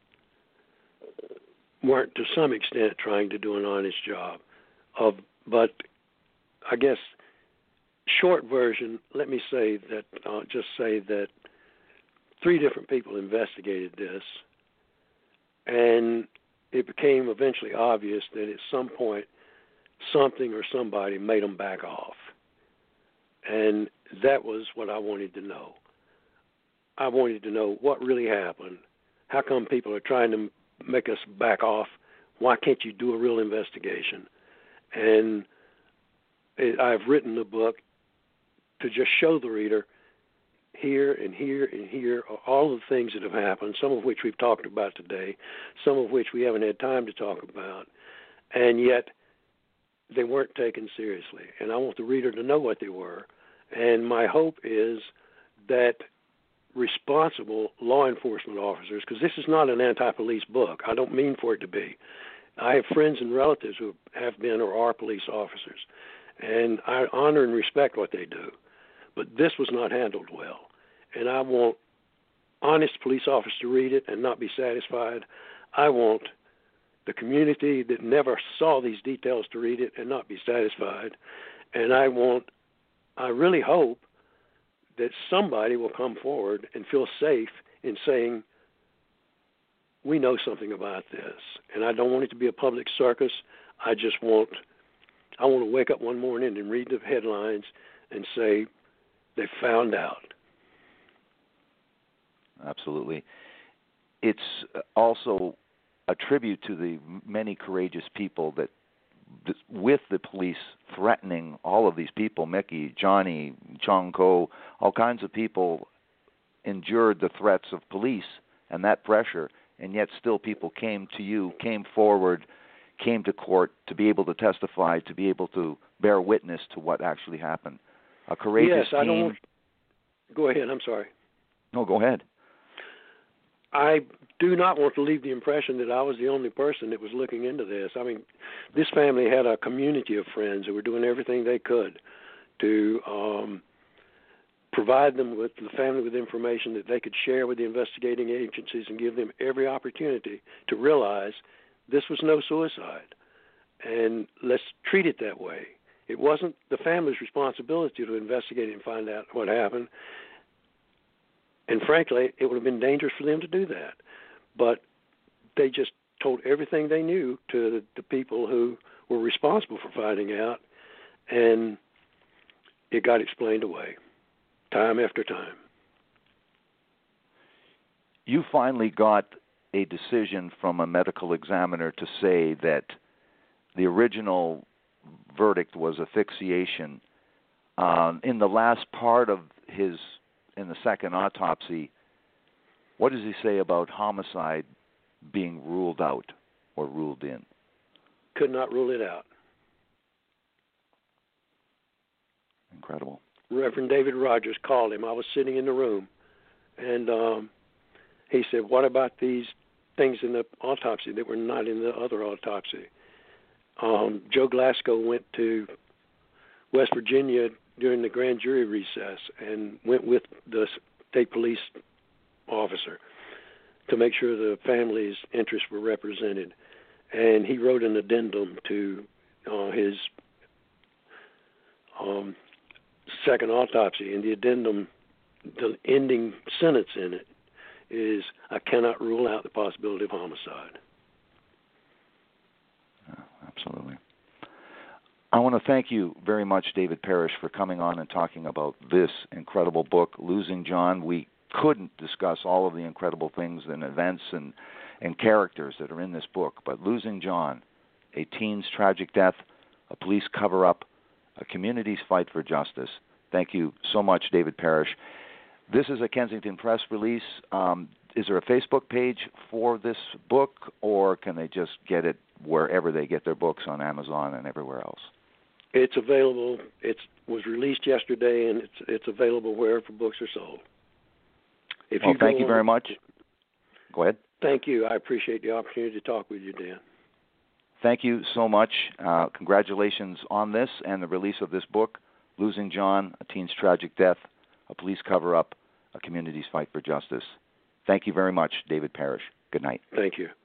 weren't to some extent trying to do an honest job. Of, but I guess short version, let me say that, uh, just say that three different people investigated this, and it became eventually obvious that at some point something or somebody made them back off. And that was what I wanted to know. I wanted to know what really happened. How come people are trying to make us back off? Why can't you do a real investigation? And it, I've written the book to just show the reader here and here and here are all of the things that have happened, some of which we've talked about today, some of which we haven't had time to talk about, and yet they weren't taken seriously. And I want the reader to know what they were. And my hope is that responsible law enforcement officers, because this is not an anti-police book. I don't mean for it to be. I have friends and relatives who have been or are police officers, and I honor and respect what they do. But this was not handled well. And I want honest police officers to read it and not be satisfied. I want the community that never saw these details to read it and not be satisfied. And I want, I really hope that somebody will come forward and feel safe in saying, we know something about this. And I don't want it to be a public circus. I just want, I want to wake up one morning and read the headlines and say, they found out. Absolutely. It's also a tribute to the many courageous people that, with the police threatening all of these people, Mickey, Johnny, Chong Ko, all kinds of people endured the threats of police and that pressure, and yet still people came to you, came forward, came to court to be able to testify, to be able to bear witness to what actually happened. A courageous yes, I team. don't. Go ahead. I'm sorry. No, go ahead. I do not want to leave the impression that I was the only person that was looking into this. I mean, this family had a community of friends who were doing everything they could to um, provide them with the family with information that they could share with the investigating agencies and give them every opportunity to realize this was no suicide. And let's treat it that way. It wasn't the family's responsibility to investigate and find out what happened. And frankly, it would have been dangerous for them to do that. But they just told everything they knew to the, the people who were responsible for finding out, and it got explained away time after time. You finally got a decision from a medical examiner to say that the original verdict was asphyxiation. Um, in the last part of his, in the second autopsy, What does he say about homicide being ruled out or ruled in? Could not rule it out. Incredible. Reverend David Rogers called him. I was sitting in the room, and um, he said, what about these things in the autopsy that were not in the other autopsy? Um, Joe Glasgow went to West Virginia during the grand jury recess and went with the state police officer to make sure the family's interests were represented. And he wrote an addendum to uh, his um, second autopsy. And the addendum, the ending sentence in it is, I cannot rule out the possibility of homicide. Yeah, absolutely. I want to thank you very much, David Parrish, for coming on and talking about this incredible book, Losing John. We couldn't discuss all of the incredible things and events and, and characters that are in this book, but Losing John, a teen's tragic death, a police cover-up, a community's fight for justice. Thank you so much, David Parrish. This is a Kensington Press release. Um, is there a Facebook page for this book, or can they just get it wherever they get their books, on Amazon and everywhere else? It's available. It was released yesterday, and it's it's available wherever books are sold. If well, you thank you on, very much. Go ahead. Thank you. I appreciate the opportunity to talk with you, Dan. Thank you so much. Uh, congratulations on this and the release of this book, Losing John, A Teen's Tragic Death, A Police Cover-Up, A Community's Fight for Justice. Thank you very much, David Parrish. Good night. Thank you.